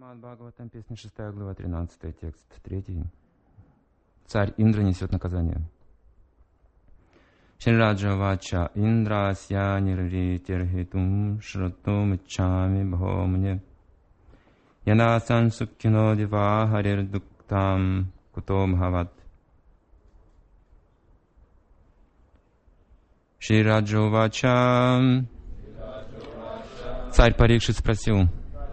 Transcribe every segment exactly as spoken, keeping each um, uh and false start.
Бхагаватам, песня шестая, глава тринадцатая, текст третий. Царь Индра несет наказание. Шрираджа вача индрасья нирвитирхитум шрутум иччами бхомне янасан суккино дива харирдуктам куто бхават. Шрираджа вача. Царь Парикшит спросил: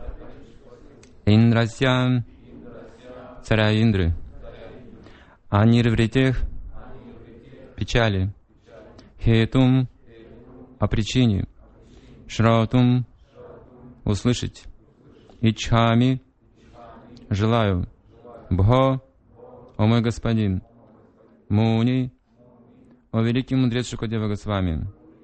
Индрасья, царя Индры, а нирвритех, печали, хетум, о причине, шраутум, услышать, ичхами, желаю, бхо, о мой господин, муни, о великий мудрец Шукадева Госвами,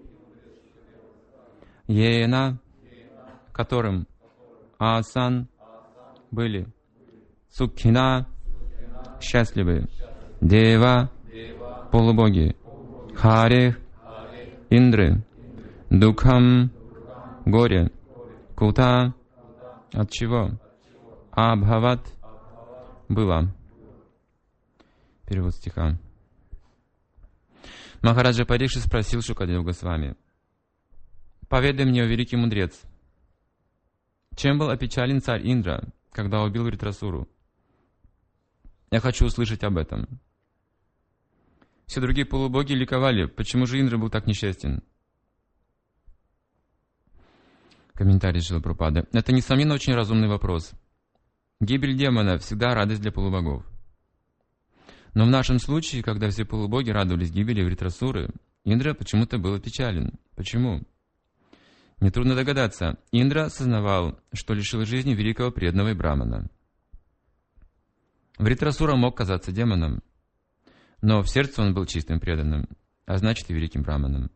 ена, которым асан, были сукхина, счастливы, дева, полубоги, харех, индры, дукхам, горе, кута, от чего, абхават, было. Перевод стиха. Махараджа Парикшит спросил Шукадева Госвами: «Поведай мне, о великий мудрец, чем был опечален царь Индра, когда убил Вритрасуру? Я хочу услышать об этом». Все другие полубоги ликовали. Почему же Индра был так несчастен? Комментарий Шрилы Прабхупады. Это, несомненно, очень разумный вопрос. Гибель демона всегда радость для полубогов. Но в нашем случае, когда все полубоги радовались гибели Вритрасуры, Индра почему-то был опечален. Почему? Нетрудно догадаться. Индра осознавал, что лишил жизни великого преданного и брамана. Вритрасура мог казаться демоном, но в сердце он был чистым преданным, а значит и великим браманом.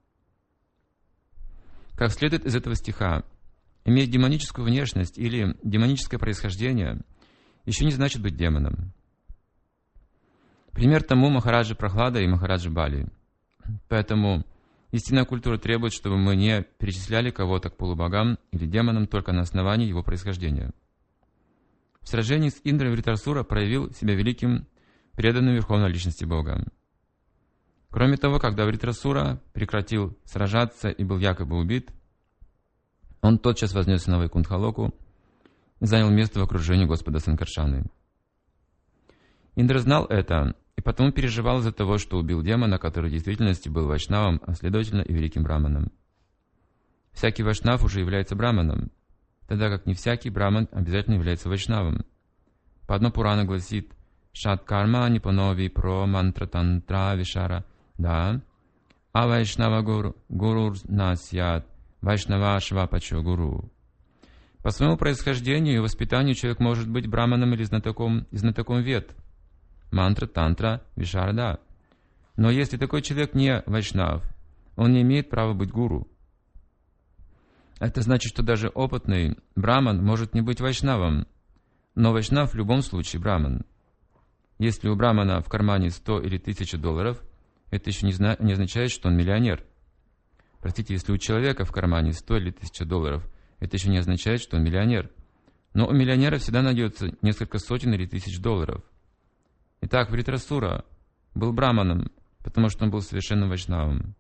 Как следует из этого стиха, иметь демоническую внешность или демоническое происхождение еще не значит быть демоном. Пример тому Махараджа Прахлада и Махараджа Бали. Поэтому истинная культура требует, чтобы мы не перечисляли кого-то к полубогам или демонам только на основании его происхождения. В сражении с Индрой Вритрасура проявил себя великим преданным Верховной Личности Бога. Кроме того, когда Вритрасура прекратил сражаться и был якобы убит, он тотчас вознесся на Вайкунтха-локу и занял место в окружении Господа Санкаршаны. Индра знал это, и потому переживал из-за того, что убил демона, который в действительности был вайшнавом, а следовательно и великим браманом. Всякий вайшнав уже является браманом, тогда как не всякий браман обязательно является вайшнавом. Падма Пурана гласит: «Шат карма нипанови про мантра тантра вишара да, а вайшнава гуру гурур насьят вайшнава швапачо гуру». По своему происхождению и воспитанию человек может быть браманом или знатоком, знатоком вед, мантра, тантра, вишарада. Но если такой человек не вайшнав, он не имеет права быть гуру. Это значит, что даже опытный браман может не быть вайшнавом, но вайшнав в любом случае браман. Если у брамана в кармане сто или тысяча долларов, это еще не, зна- не означает, что он миллионер. Простите, если у человека в кармане сто или тысяча долларов, это еще не означает, что он миллионер. Но у миллионера всегда найдется несколько сотен или тысяч долларов. Итак, Вритрасура был браманом, потому что он был совершенным вайшнавом.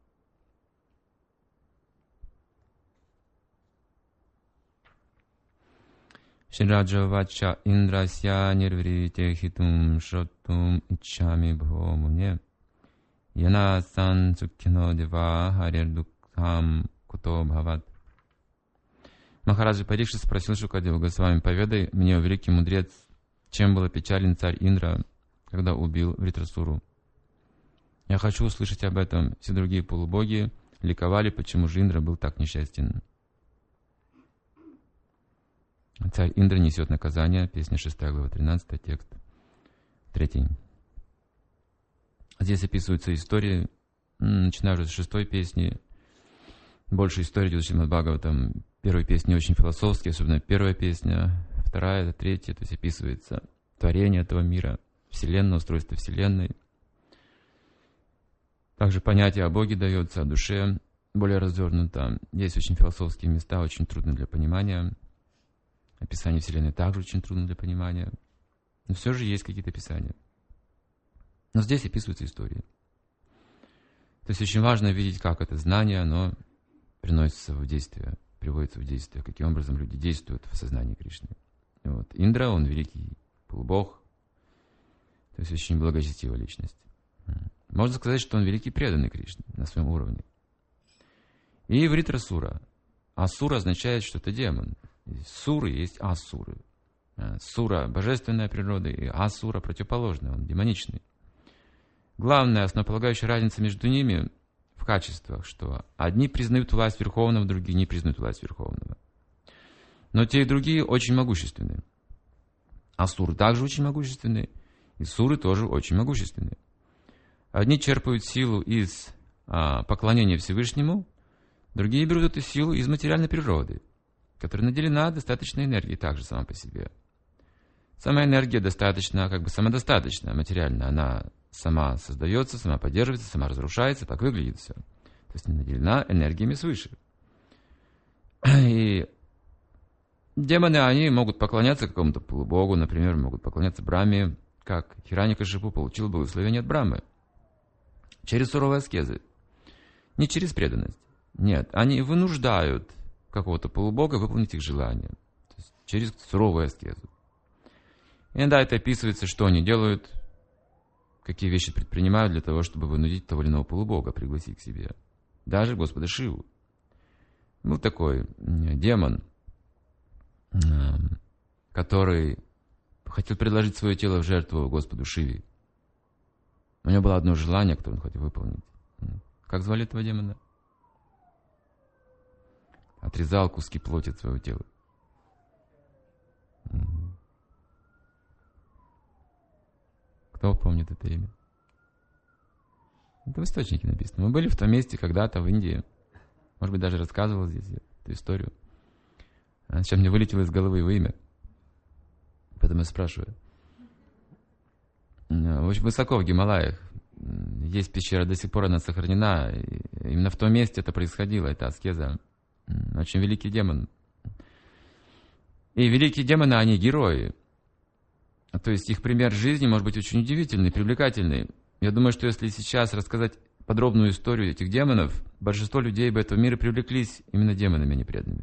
Шрираджа вача индрасья нирврите хитум шротум иччами бхомуне янасан суккино дива харирдуктам куто бхават. Махараджа Парикшит спросил Шукадеву Госвами: «Поведай мне, о великий мудрец, чем был опечален царь Индра, когда убил Вритрасуру? Я хочу услышать об этом». Все другие полубоги ликовали, почему же Индра был так несчастен. Царь Индра несет наказание. Песня шестая, глава тринадцатая, текст третий. Здесь описываются истории, начиная уже с шестой песни. Больше историй идет в Шримад Бхагаватам. Первая песня очень философская, особенно первая песня. Вторая, третья, то есть описывается творение этого мира, Вселенная, устройство Вселенной. Также понятие о Боге дается, о душе более развернуто. Есть очень философские места, очень трудные для понимания. Описание Вселенной также очень трудно для понимания. Но все же есть какие-то описания. Но здесь описываются истории. То есть очень важно видеть, как это знание, оно приносится в действие, приводится в действие, каким образом люди действуют в сознании Кришны. Вот. Индра, он великий полубог, то есть очень благочестивая личность. Можно сказать, что он великий преданный Кришне на своем уровне. И Вритрасура. Асура означает, что это демон. Суры есть асуры. Сура — божественная природа, и асура — противоположная, он демоничный. Главная основополагающая разница между ними в качествах, что одни признают власть Верховного, другие не признают власть Верховного. Но те и другие очень могущественны. Асуры также очень могущественны, и суры тоже очень могущественны. Одни черпают силу из а, поклонения Всевышнему, другие берут эту силу из материальной природы, которая наделена достаточной энергией также сама по себе. Сама энергия достаточно, как бы самодостаточная, материальная. Она сама создается, сама поддерживается, сама разрушается, так выглядит все. То есть наделена энергиями свыше. И демоны, они могут поклоняться какому-то полубогу, например, могут поклоняться Брахме, как Хираньякашипу получил благословение от Брахмы. Через суровые аскезы. Не через преданность. Нет, они вынуждают какого-то полубога выполнить их желания. То есть через суровую аскезу. Иногда это описывается, что они делают, какие вещи предпринимают для того, чтобы вынудить того или иного полубога пригласить к себе. Даже Господа Шиву. Был такой демон, который хотел предложить свое тело в жертву Господу Шиве. У него было одно желание, которое он хотел выполнить. Как звали этого демона? Отрезал куски плоти от своего тела. Кто помнит это имя? Это в источнике написано. Мы были в том месте когда-то в Индии. Может быть, даже рассказывал здесь эту историю. А сейчас мне вылетело из головы его имя. Поэтому я спрашиваю. Очень высоко в Гималаях есть пещера, до сих пор она сохранена. И именно в том месте это происходило, это аскеза. Очень великий демон. И великие демоны, они герои. То есть их пример жизни может быть очень удивительный, привлекательный. Я думаю, что если сейчас рассказать подробную историю этих демонов, большинство людей бы этого мира привлеклись именно демонами, а не преданными.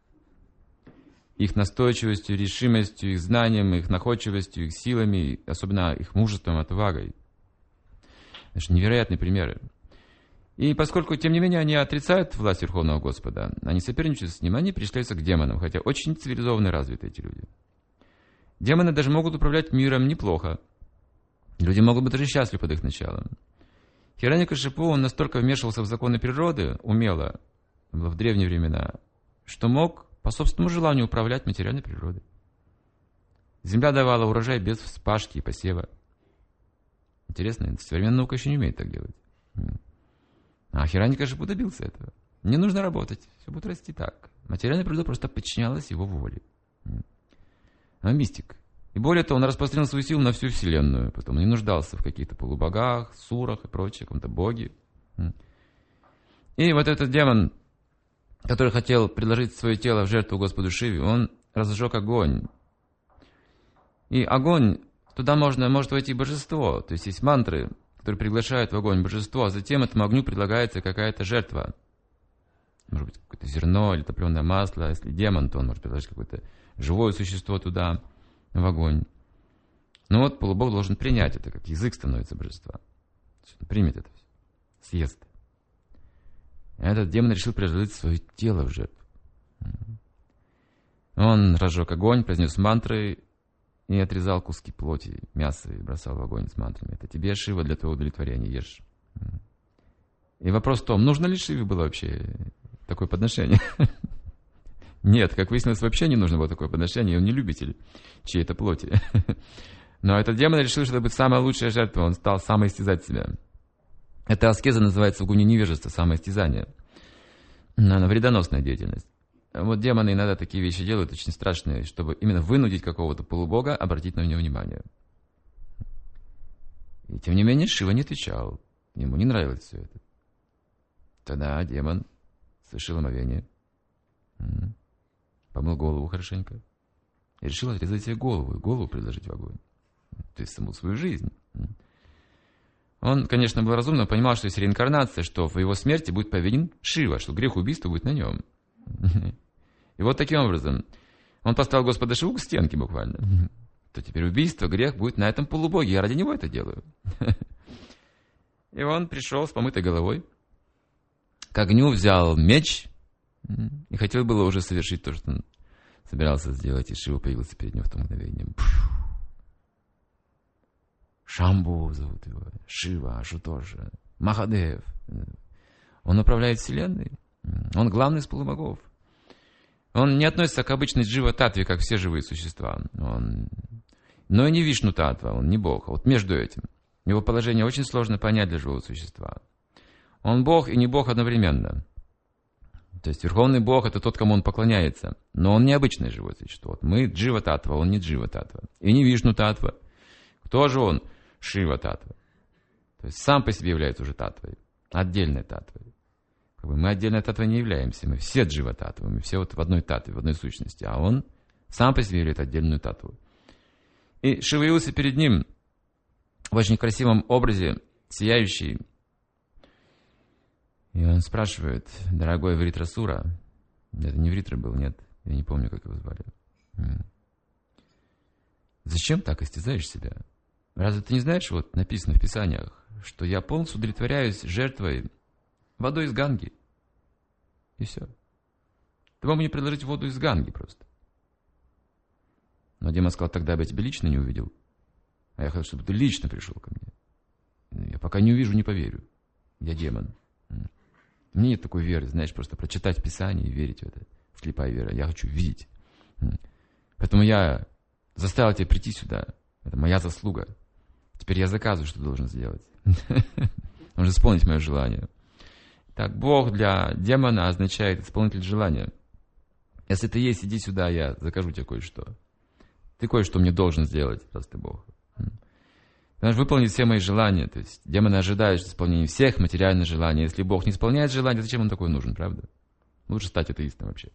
Их настойчивостью, решимостью, их знанием, их находчивостью, их силами, особенно их мужеством, отвагой. Это невероятные примеры. И поскольку, тем не менее, они отрицают власть Верховного Господа, они соперничают с ним, они пришляются к демонам, хотя очень цивилизованно развиты эти люди. Демоны даже могут управлять миром неплохо. Люди могут быть даже счастливы под их началом. Хираньякашипу, он настолько вмешивался в законы природы, умело, в древние времена, что мог по собственному желанию управлять материальной природой. Земля давала урожай без вспашки и посева. Интересно, современная наука еще не умеет так делать. А Хираньякашипу добился этого. Не нужно работать, все будет расти так. Материальная природа просто подчинялась его воле. Он мистик. И более того, он распространил свою силу на всю Вселенную. Потом он не нуждался в каких-то полубогах, сурах и прочее, каком-то боге. И вот этот демон, который хотел предложить свое тело в жертву Господу Шиве, он разжег огонь. И огонь, туда можно, может войти божество. То есть есть мантры, которые приглашают в огонь божество, а затем этому огню предлагается какая-то жертва. Может быть, какое-то зерно или топленое масло. Если демон, то он может предложить какое-то живое существо туда, в огонь. Но вот полубог должен принять это, как язык становится божества. Он примет это все, съест. И этот демон решил предложить свое тело в жертву. Он разжег огонь, произнес мантры и отрезал куски плоти, мяса и бросал в огонь с мантрами. Это тебе, Шива, для твоего удовлетворения ешь. И вопрос в том, нужно ли Шиве было вообще такое подношение? Нет, как выяснилось, вообще не нужно было такое подношение, он не любитель чьей-то плоти. Но этот демон решил, что это будет самая лучшая жертва, он стал самоистязать себя. Эта аскеза называется в гуне невежества, самоистязание. Она вредоносная деятельность. Вот демоны иногда такие вещи делают, очень страшные, чтобы именно вынудить какого-то полубога обратить на него внимание. И тем не менее Шива не отвечал, ему не нравилось все это. Тогда демон совершил омовение. Помыл голову хорошенько. и решил отрезать себе голову, и голову предложить в огонь. То есть саму свою жизнь. Он, конечно, был разумным, понимал, что есть реинкарнация, что в его смерти будет повинен Шива, что грех убийства будет на нем. И вот таким образом он поставил Господа Шиву к стенке буквально. То теперь убийство, грех будет на этом полубоге. Я ради него это делаю. И он пришел с помытой головой, к огню взял меч и хотел было уже совершить то, что он собирался сделать, и Шива появился перед ним в то мгновение. Шамбу зовут его, Шива, Ашутоша, Махадев. Он управляет вселенной, он главный из полубогов. Он не относится к обычной джива-татве, как все живые существа. Он... Но и не Вишну-татва, он не бог. А вот между этим. Его положение очень сложно понять для живого существа. Он бог и не бог одновременно. То есть верховный бог — это тот, кому он поклоняется. Но он не обычное живое существо. Вот мы джива-татва, он не джива-татва. И не Вишну-татва. Кто же он? Шива-татва. То есть сам по себе является уже татвой. Отдельной татвой. Мы отдельной татвой не являемся. Мы все джива-татвы. Мы все вот в одной татве, в одной сущности. А он сам по себе является отдельную татву. И Шива явился перед ним в очень красивом образе, сияющий. И он спрашивает: дорогой Вритрасура, это не Вритра был, нет, я не помню, как его звали. Зачем так истязаешь себя? Разве ты не знаешь, вот написано в Писаниях, что я полностью удовлетворяюсь жертвой водой из Ганги. И все. Ты мог мне предложить воду из Ганги просто. Но демон сказал: тогда бы я тебя лично не увидел. А я хотел, чтобы ты лично пришел ко мне. Я пока не увижу, не поверю. Я демон. Мне нет такой веры, знаешь, просто прочитать Писание и верить в это. Слепая вера. Я хочу видеть. Поэтому я заставил тебя прийти сюда. Это моя заслуга. Теперь я заказываю, что ты должен сделать. Нужно исполнить мое желание. Так, Бог для демона означает исполнитель желания. Если ты есть, иди сюда, я закажу тебе кое-что. Ты кое-что мне должен сделать, раз ты Бог. Ты должен выполнить все мои желания. То есть демоны ожидают исполнения всех материальных желаний. Если Бог не исполняет желания, зачем он такой нужен, правда? Лучше стать атеистом вообще.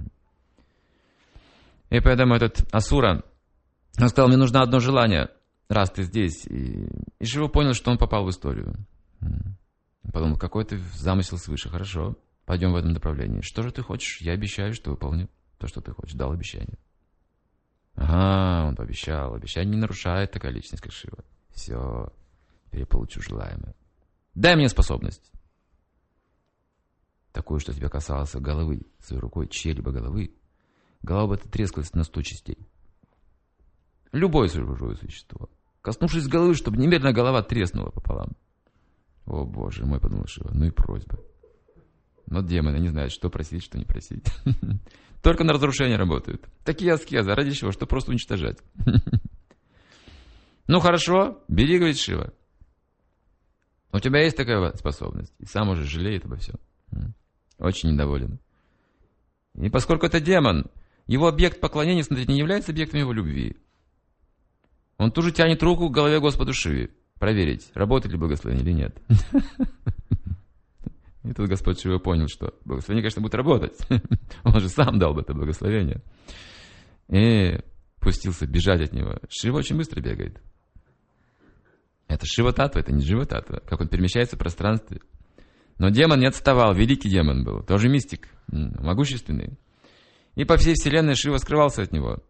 И поэтому этот Асура, он сказал: мне нужно одно желание, раз ты здесь. И, и Шива понял, что он попал в историю. Подумал: какой-то замысел свыше. Хорошо, пойдем в этом направлении. Что же ты хочешь? Я обещаю, что выполню то, что ты хочешь. Дал обещание. Ага, он пообещал. Обещание не нарушает такая личность, как Шива. Все, теперь я получу желаемое. Дай мне способность. Такую, что тебя касалось головы. Своей рукой чьей-либо головы. Голова бы трескалась на сто частей. Любое живое существо. Коснувшись головы, чтобы немедленно голова треснула пополам. О, Боже мой, подумал Шива, ну и просьба. Но демоны не знают, что просить, что не просить. Только на разрушение работают. Такие аскезы, ради чего? Что просто уничтожать. Ну хорошо, бери, говорит Шива. У тебя есть такая способность. И сам уже жалеет обо всем. Очень недоволен. И поскольку это демон, его объект поклонения, смотрите, не является объектом его любви. Он тут же тянет руку к голове Господу Шиве. Проверить, работает ли благословение или нет. И тут Господь Шива понял, что благословение, конечно, будет работать. Он же сам дал бы это благословение. И пустился бежать от него. Шива очень быстро бегает. Это Шива-татва, это не Джива-татва. Как он перемещается в пространстве. Но демон не отставал, великий демон был. Тоже мистик, могущественный. И по всей вселенной Шива скрывался от него.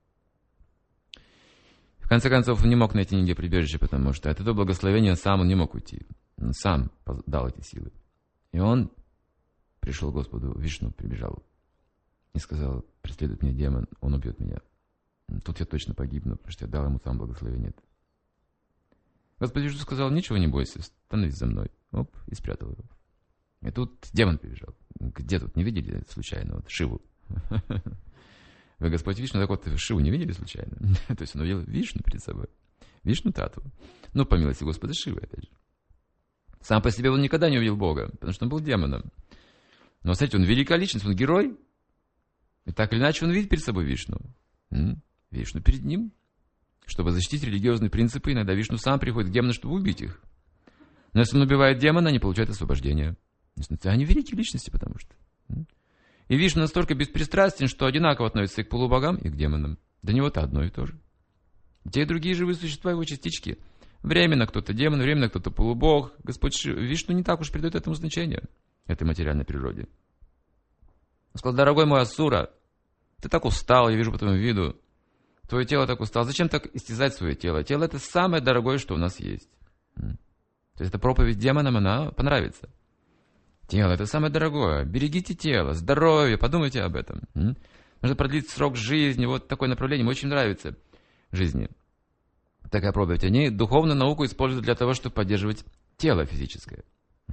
В конце концов, он не мог найти нигде прибежище, потому что от этого благословения сам он не мог уйти. Он сам дал эти силы. И он пришел к Господу Вишну, прибежал и сказал: преследует меня демон, он убьет меня. Тут я точно погибну, потому что я дал ему сам благословение. Господь Вишну сказал: ничего не бойся, становись за мной. Оп, и спрятал его. И тут демон прибежал. Где тут, не видели случайно вот Шиву? Вы, Господь Вишну, так вот Шиву не видели случайно? То есть он увидел Вишну перед собой. Вишну-татву. Ну, по милости Господа Шивы, опять же. Сам по себе он никогда не увидел Бога, потому что он был демоном. Но, смотрите, он великая личность, он герой. И так или иначе он видит перед собой Вишну. М-м, Вишну перед ним. Чтобы защитить религиозные принципы, иногда Вишну сам приходит к демону, чтобы убить их. Но если он убивает демона, они получают освобождение. Они великие личности, потому что. И Вишну настолько беспристрастен, что одинаково относится и к полубогам, и к демонам. Для него-то одно и то же. Те и другие живые существа, его частички. Временно кто-то демон, временно кто-то полубог. Господь Вишну не так уж придает этому значение, этой материальной природе. Он сказал: дорогой мой Асура, ты так устал, я вижу по твоему виду. Твое тело так устало. Зачем так истязать свое тело? Тело — это самое дорогое, что у нас есть. То есть эта проповедь демонам, она понравится. Тело — это самое дорогое. Берегите тело, здоровье, подумайте об этом. Нужно продлить срок жизни. Вот такое направление мне очень нравится жизни. Такая проповедь. Они духовную науку используют для того, чтобы поддерживать тело физическое.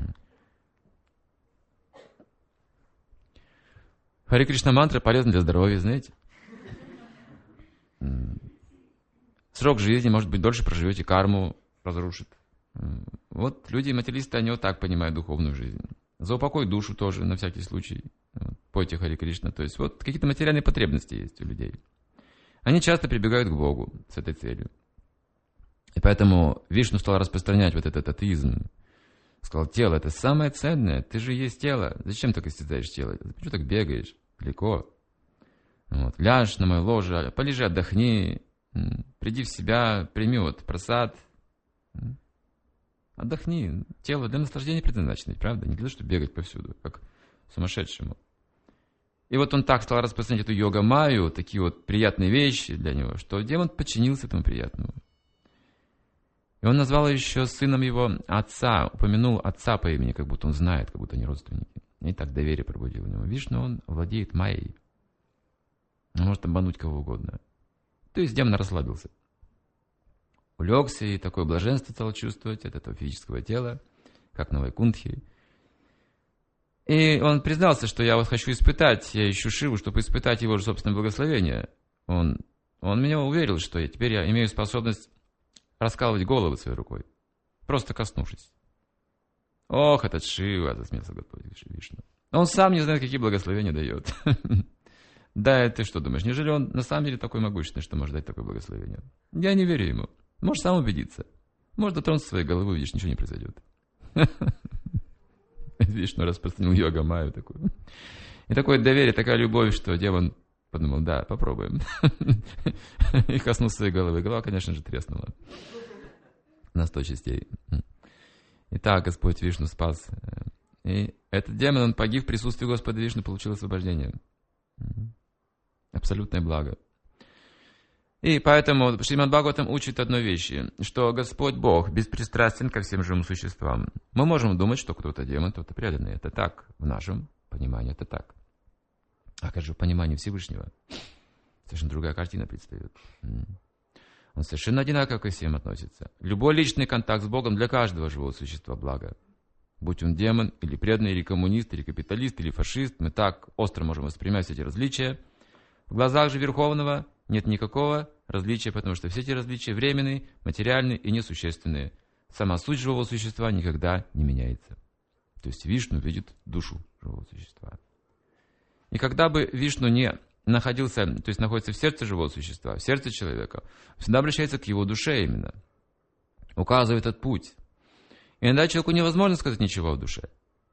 Харе Кришна мантра полезна для здоровья, знаете. Срок жизни, может быть, дольше проживете, карму разрушит. Вот люди-материалисты, они вот так понимают духовную жизнь. За упокой душу тоже, на всякий случай. Пойте Харе Кришна. То есть вот какие-то материальные потребности есть у людей. Они часто прибегают к Богу с этой целью. И поэтому Вишну стал распространять вот этот атеизм. Сказал: тело — это самое ценное, ты же есть тело. Зачем так истязаешь тело? Почему так бегаешь далеко? Вот. Ляжь на мое ложе, полежи, отдохни, приди в себя, прими вот прасад. Отдохни. Тело для наслаждения предназначено, правда? Не для того, чтобы бегать повсюду, как сумасшедшему. И вот он так стал распространять эту йога-майю, такие вот приятные вещи для него, что демон подчинился этому приятному. И он назвал еще сыном его отца, упомянул отца по имени, как будто он знает, как будто они родственники. И так доверие пробудил у него. Вишну, он владеет майей. Он может обмануть кого угодно. То есть демон расслабился. Улегся и такое блаженство стал чувствовать от этого физического тела, как на Вайкунтхе. И он признался, что я вот хочу испытать, я ищу Шиву, чтобы испытать его же собственное благословение. Он, он меня уверил, что я, теперь я имею способность раскалывать головы своей рукой, просто коснувшись. Ох, этот Шива, засмеялся Господь Вишну. Он сам не знает, какие благословения дает. Да, ты что думаешь, неужели он на самом деле такой могущественный, что может дать такое благословение? Я не верю ему. Может сам убедиться. Может дотронуться своей головы, видишь, ничего не произойдет. Вишну распространил йога-майю такую. И такое доверие, такая любовь, что демон подумал: да, попробуем. И коснулся своей головы. Голова, конечно же, треснула на сто частей. Итак, Господь Вишну спас. И этот демон, он погиб в присутствии Господа Вишну, получил освобождение. Абсолютное благо. И поэтому Шримад Бхагаватам учит одной вещи, что Господь Бог беспристрастен ко всем живым существам. Мы можем думать, что кто-то демон, кто-то преданный. Это так. В нашем понимании это так. А как же в понимании Всевышнего? Совершенно другая картина предстает. Он совершенно одинаково ко всем относится. Любой личный контакт с Богом для каждого живого существа благо. Будь он демон, или преданный, или коммунист, или капиталист, или фашист, мы так остро можем воспринимать все эти различия. В глазах же Верховного нет никакого различия, потому что все эти различия временные, материальные и несущественные. Сама суть живого существа никогда не меняется. То есть Вишну видит душу живого существа. И когда бы Вишну не находился, то есть находится в сердце живого существа, в сердце человека, всегда обращается к его душе именно. Указывает этот путь. И иногда человеку невозможно сказать ничего в душе.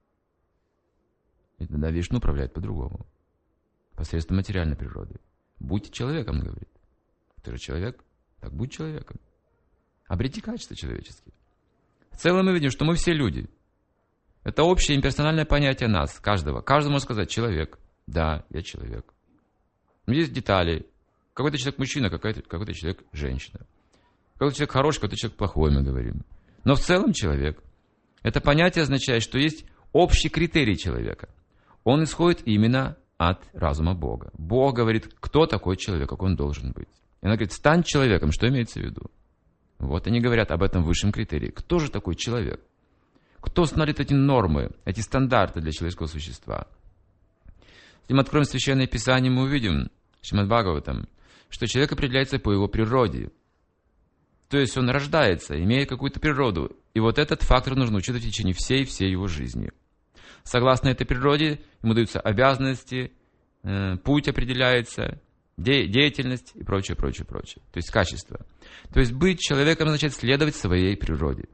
И тогда Вишну управляет по-другому. Посредством материальной природы. Будь человеком, говорит. Ты же человек, так будь человеком. Обрети качества человеческие. В целом мы видим, что мы все люди. Это общее имперсональное понятие нас, каждого. Каждый может сказать: человек. Да, я человек. Но есть детали. Какой-то человек мужчина, какой-то, какой-то человек женщина. Какой-то человек хороший, какой-то человек плохой, мы говорим. Но в целом человек. Это понятие означает, что есть общий критерий человека. Он исходит именно от разума Бога. Бог говорит, кто такой человек, как он должен быть. И она говорит: стань человеком. Что имеется в виду? Вот они говорят об этом высшем критерии. Кто же такой человек? Кто установит эти нормы, эти стандарты для человеческого существа? Если мы откроем Священное Писание, мы увидим, Шримад Бхагаватам, что человек определяется по его природе. То есть он рождается, имеет какую-то природу. И вот этот фактор нужно учитывать в течение всей-всей его жизни. Согласно этой природе, ему даются обязанности, э, путь определяется, де- деятельность и прочее, прочее, прочее. То есть качество. То есть быть человеком означает следовать своей природе.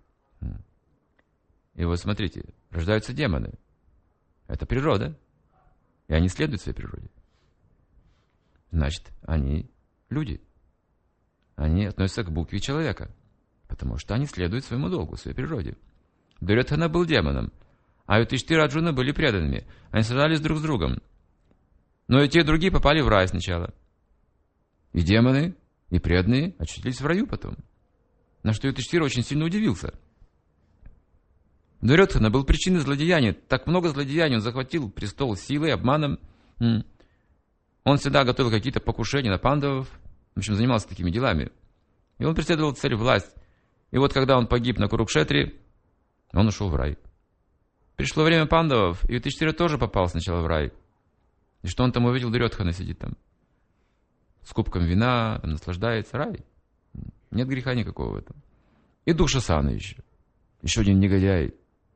И вот смотрите, рождаются демоны. Это природа. И они следуют своей природе. Значит, они люди. Они относятся к букве человека, потому что они следуют своему долгу, своей природе. Дурьодхана был демоном, а Юдхиштхира и Арджуна были преданными. Они сражались друг с другом. Но и те, и другие попали в рай сначала. И демоны, и преданные очутились в раю потом. На что Юдхиштхира очень сильно удивился. Дурьодхана был причиной злодеяния. Так много злодеяний. Он захватил престол силой, обманом. Он всегда готовил какие-то покушения на пандавов. В общем, занимался такими делами. И он преследовал цель власть. И вот когда он погиб на Курукшетре, он ушел в рай. Пришло время пандавов, и Юдхиштхира тоже попал сначала в рай. И что он там увидел? Дурьодхана сидит там. С кубком вина, там наслаждается. Рай. Нет греха никакого в этом. И Дукшасана еще. Еще один негодяй.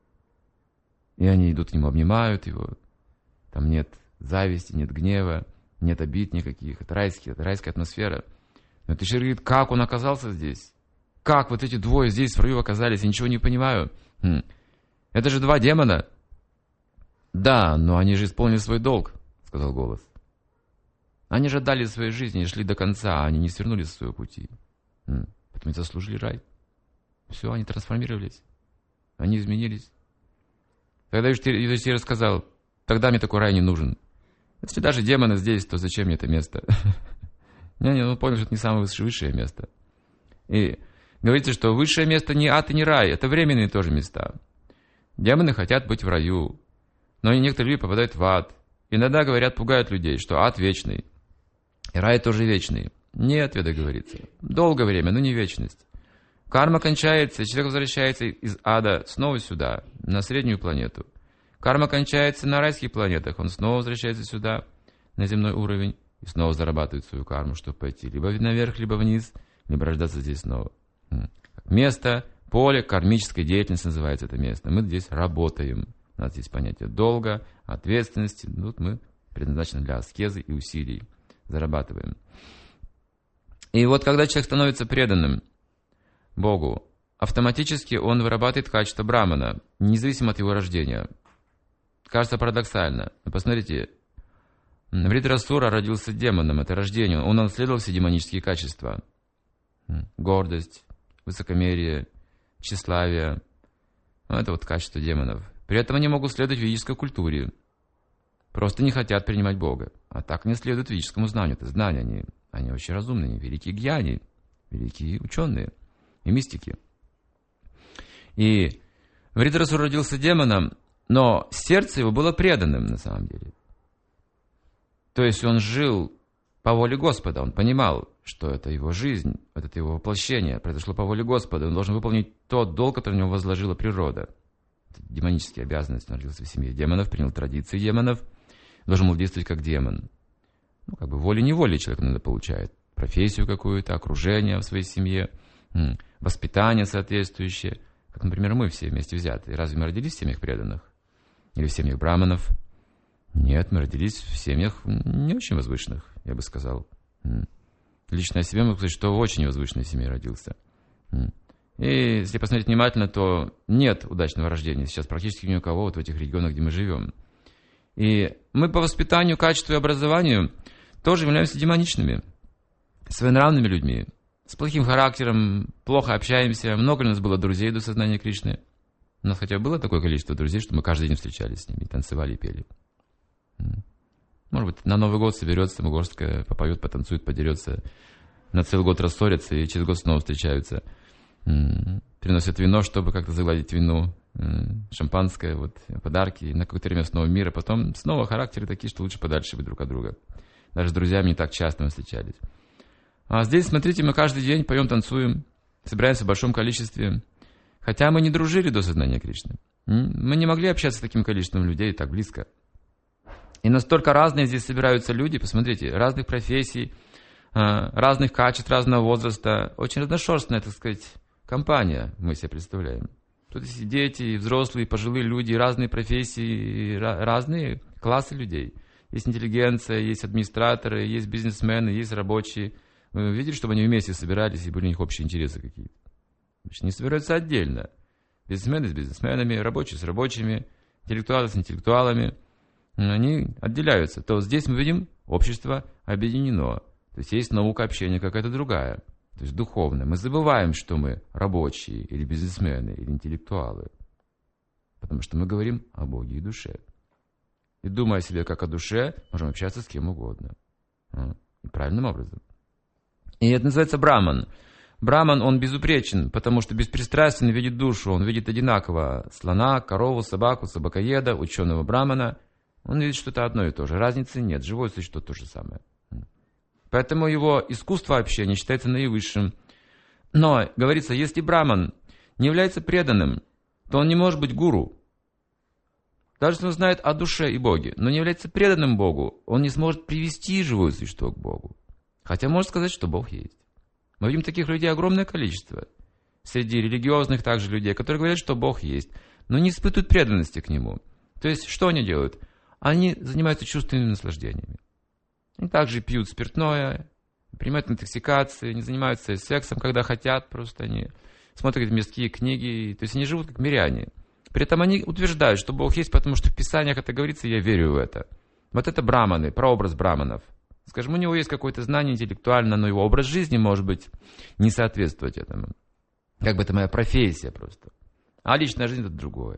И они идут к нему, обнимают его. Там нет зависти, нет гнева, нет обид никаких. Это райский, это райская атмосфера. Но Юдхиштхира говорит, как он оказался здесь? Как вот эти двое здесь в раю оказались? Я ничего не понимаю. Хм. Это же два демона. Да, но они же исполнили свой долг, сказал голос. Они же отдали своей жизни и шли до конца, а они не свернули со своего пути. Хм. Поэтому они заслужили рай. Все, они трансформировались. Они изменились. Тогда Юдхиштхира сказал, тогда мне такой рай не нужен. Если даже демоны здесь, то зачем мне это место? Не-не, он понял, что это не самое высшее место. И говорится, что высшее место не ад и не рай, это временные тоже места. Демоны хотят быть в раю, но некоторые люди попадают в ад. Иногда говорят, пугают людей, что ад вечный, и рай тоже вечный. Нет, Веда говорится, долгое время, но не вечность. Карма кончается, и человек возвращается из ада снова сюда, на среднюю планету. Карма кончается на райских планетах, он снова возвращается сюда, на земной уровень, и снова зарабатывает свою карму, чтобы пойти либо наверх, либо вниз, либо рождаться здесь снова. Место, поле кармической деятельности называется это место. Мы здесь работаем. У нас есть понятие долга, ответственности. Тут мы предназначены для аскезы и усилий. Зарабатываем. И вот когда человек становится преданным Богу, автоматически он вырабатывает качество брамана, независимо от его рождения. Кажется парадоксально. Но посмотрите, Вритрасура родился демоном, это рождение. Он наследовал все демонические качества. Гордость, высокомерие, тщеславие. Это вот качество демонов. При этом они могут следовать ведической культуре. Просто не хотят принимать Бога. А так не следуют ведическому знанию. Это знания, они, они очень разумные, они великие гьяни, великие ученые и мистики. И Вритрасура родился демоном, но сердце его было преданным на самом деле. То есть он жил по воле Господа, он понимал, что это его жизнь, это его воплощение, произошло по воле Господа, он должен выполнить тот долг, который на него возложила природа. Это демонические обязанности, он родился в семье демонов, принял традиции демонов, должен был действовать как демон. Ну, как бы волей-неволей человек иногда получает. Профессию какую-то, окружение в своей семье, воспитание соответствующее. Как, например, мы все вместе взяты. Разве мы родились в семьях преданных? Или в семьях браманов? Нет, мы родились в семьях не очень возвышенных, я бы сказал. Лично о себе могу сказать, что в очень возвышенной семье родился. И если посмотреть внимательно, то нет удачного рождения сейчас практически ни у кого вот в этих регионах, где мы живем. И мы по воспитанию, качеству и образованию тоже являемся демоничными, своенравными людьми, с плохим характером, плохо общаемся. Много ли у нас было друзей до сознания Кришны? У нас хотя бы было такое количество друзей, что мы каждый день встречались с ними, танцевали и пели. Может быть, на Новый год соберется горстка, попоет, потанцует, подерется, на целый год рассорятся и через год снова встречаются. Приносят вино, чтобы как-то загладить вину, шампанское, вот, подарки, на какое-то время снова мир, а потом снова характеры такие, что лучше подальше быть друг от друга. Даже с друзьями не так часто мы встречались. А здесь, смотрите, мы каждый день поем, танцуем, собираемся в большом количестве, хотя мы не дружили до сознания Кришны. Мы не могли общаться с таким количеством людей так близко. И настолько разные здесь собираются люди, посмотрите, разных профессий, разных качеств, разного возраста. Очень разношерстная, так сказать, компания, мы себе представляем. Тут есть дети, и взрослые, и пожилые люди, и разные профессии, и разные классы людей. Есть интеллигенция, есть администраторы, есть бизнесмены, есть рабочие. Вы видели, чтобы они вместе собирались, и были у них общие интересы какие-то? Значит, они собираются отдельно. Бизнесмены с бизнесменами, рабочие с рабочими, интеллектуалы с интеллектуалами. Они отделяются. То здесь мы видим, общество объединено. То есть есть наука общения какая-то другая, то есть духовная. Мы забываем, что мы рабочие, или бизнесмены, или интеллектуалы. Потому что мы говорим о Боге и душе. И думая о себе как о душе, можем общаться с кем угодно. И правильным образом. И это называется браман. Браман, он безупречен, потому что беспристрастен, видит душу. Он видит одинаково слона, корову, собаку, собакоеда, ученого брамана. Он видит что-то одно и то же. Разницы нет. Живое существо то же самое. Поэтому его искусство общения считается наивысшим. Но, говорится, если браман не является преданным, то он не может быть гуру. Даже если он знает о душе и Боге, но не является преданным Богу, он не сможет привести живое существо к Богу. Хотя может сказать, что Бог есть. Мы видим таких людей огромное количество. Среди религиозных также людей, которые говорят, что Бог есть, но не испытывают преданности к Нему. То есть, что они делают? Они занимаются чувственными наслаждениями. Они также пьют спиртное, принимают интоксикации, не занимаются сексом, когда хотят, просто они смотрят мирские книги, то есть они живут как миряне. При этом они утверждают, что Бог есть, потому что в Писаниях это говорится, и я верю в это. Вот это браманы, прообраз браманов. Скажем, у него есть какое-то знание интеллектуальное, но его образ жизни, может быть, не соответствовать этому. Как бы это моя профессия просто. А личная жизнь — это другое.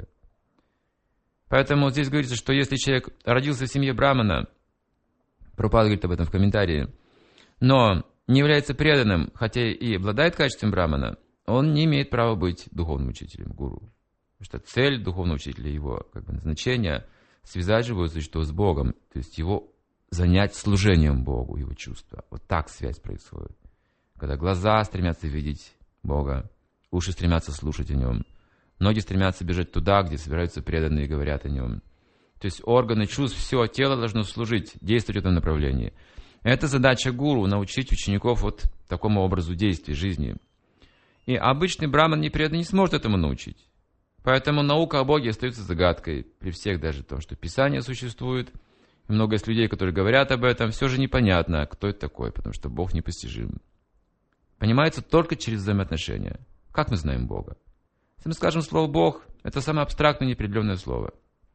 Поэтому здесь говорится, что если человек родился в семье брамана, Прабхупада говорит об этом в комментарии, но не является преданным, хотя и обладает качеством брамана, он не имеет права быть духовным учителем, гуру. Потому что цель духовного учителя, его как бы назначение — связать живое существо с Богом, то есть его занять служением Богу, его чувства. Вот так связь происходит. Когда глаза стремятся видеть Бога, уши стремятся слушать о Нем, ноги стремятся бежать туда, где собираются преданные и говорят о Нем. То есть органы чувств, все тело должно служить, действовать в этом направлении. Это задача гуру — научить учеников вот такому образу действий, жизни. И обычный браман непреданный не сможет этому научить. Поэтому наука о Боге остается загадкой. При всех даже том, что Писание существует, и много есть людей, которые говорят об этом, все же непонятно, кто это такой, потому что Бог непостижим. Понимается только через взаимоотношения. Как мы знаем Бога? Если мы скажем слово «Бог», это самое абстрактное, неопределенное слово.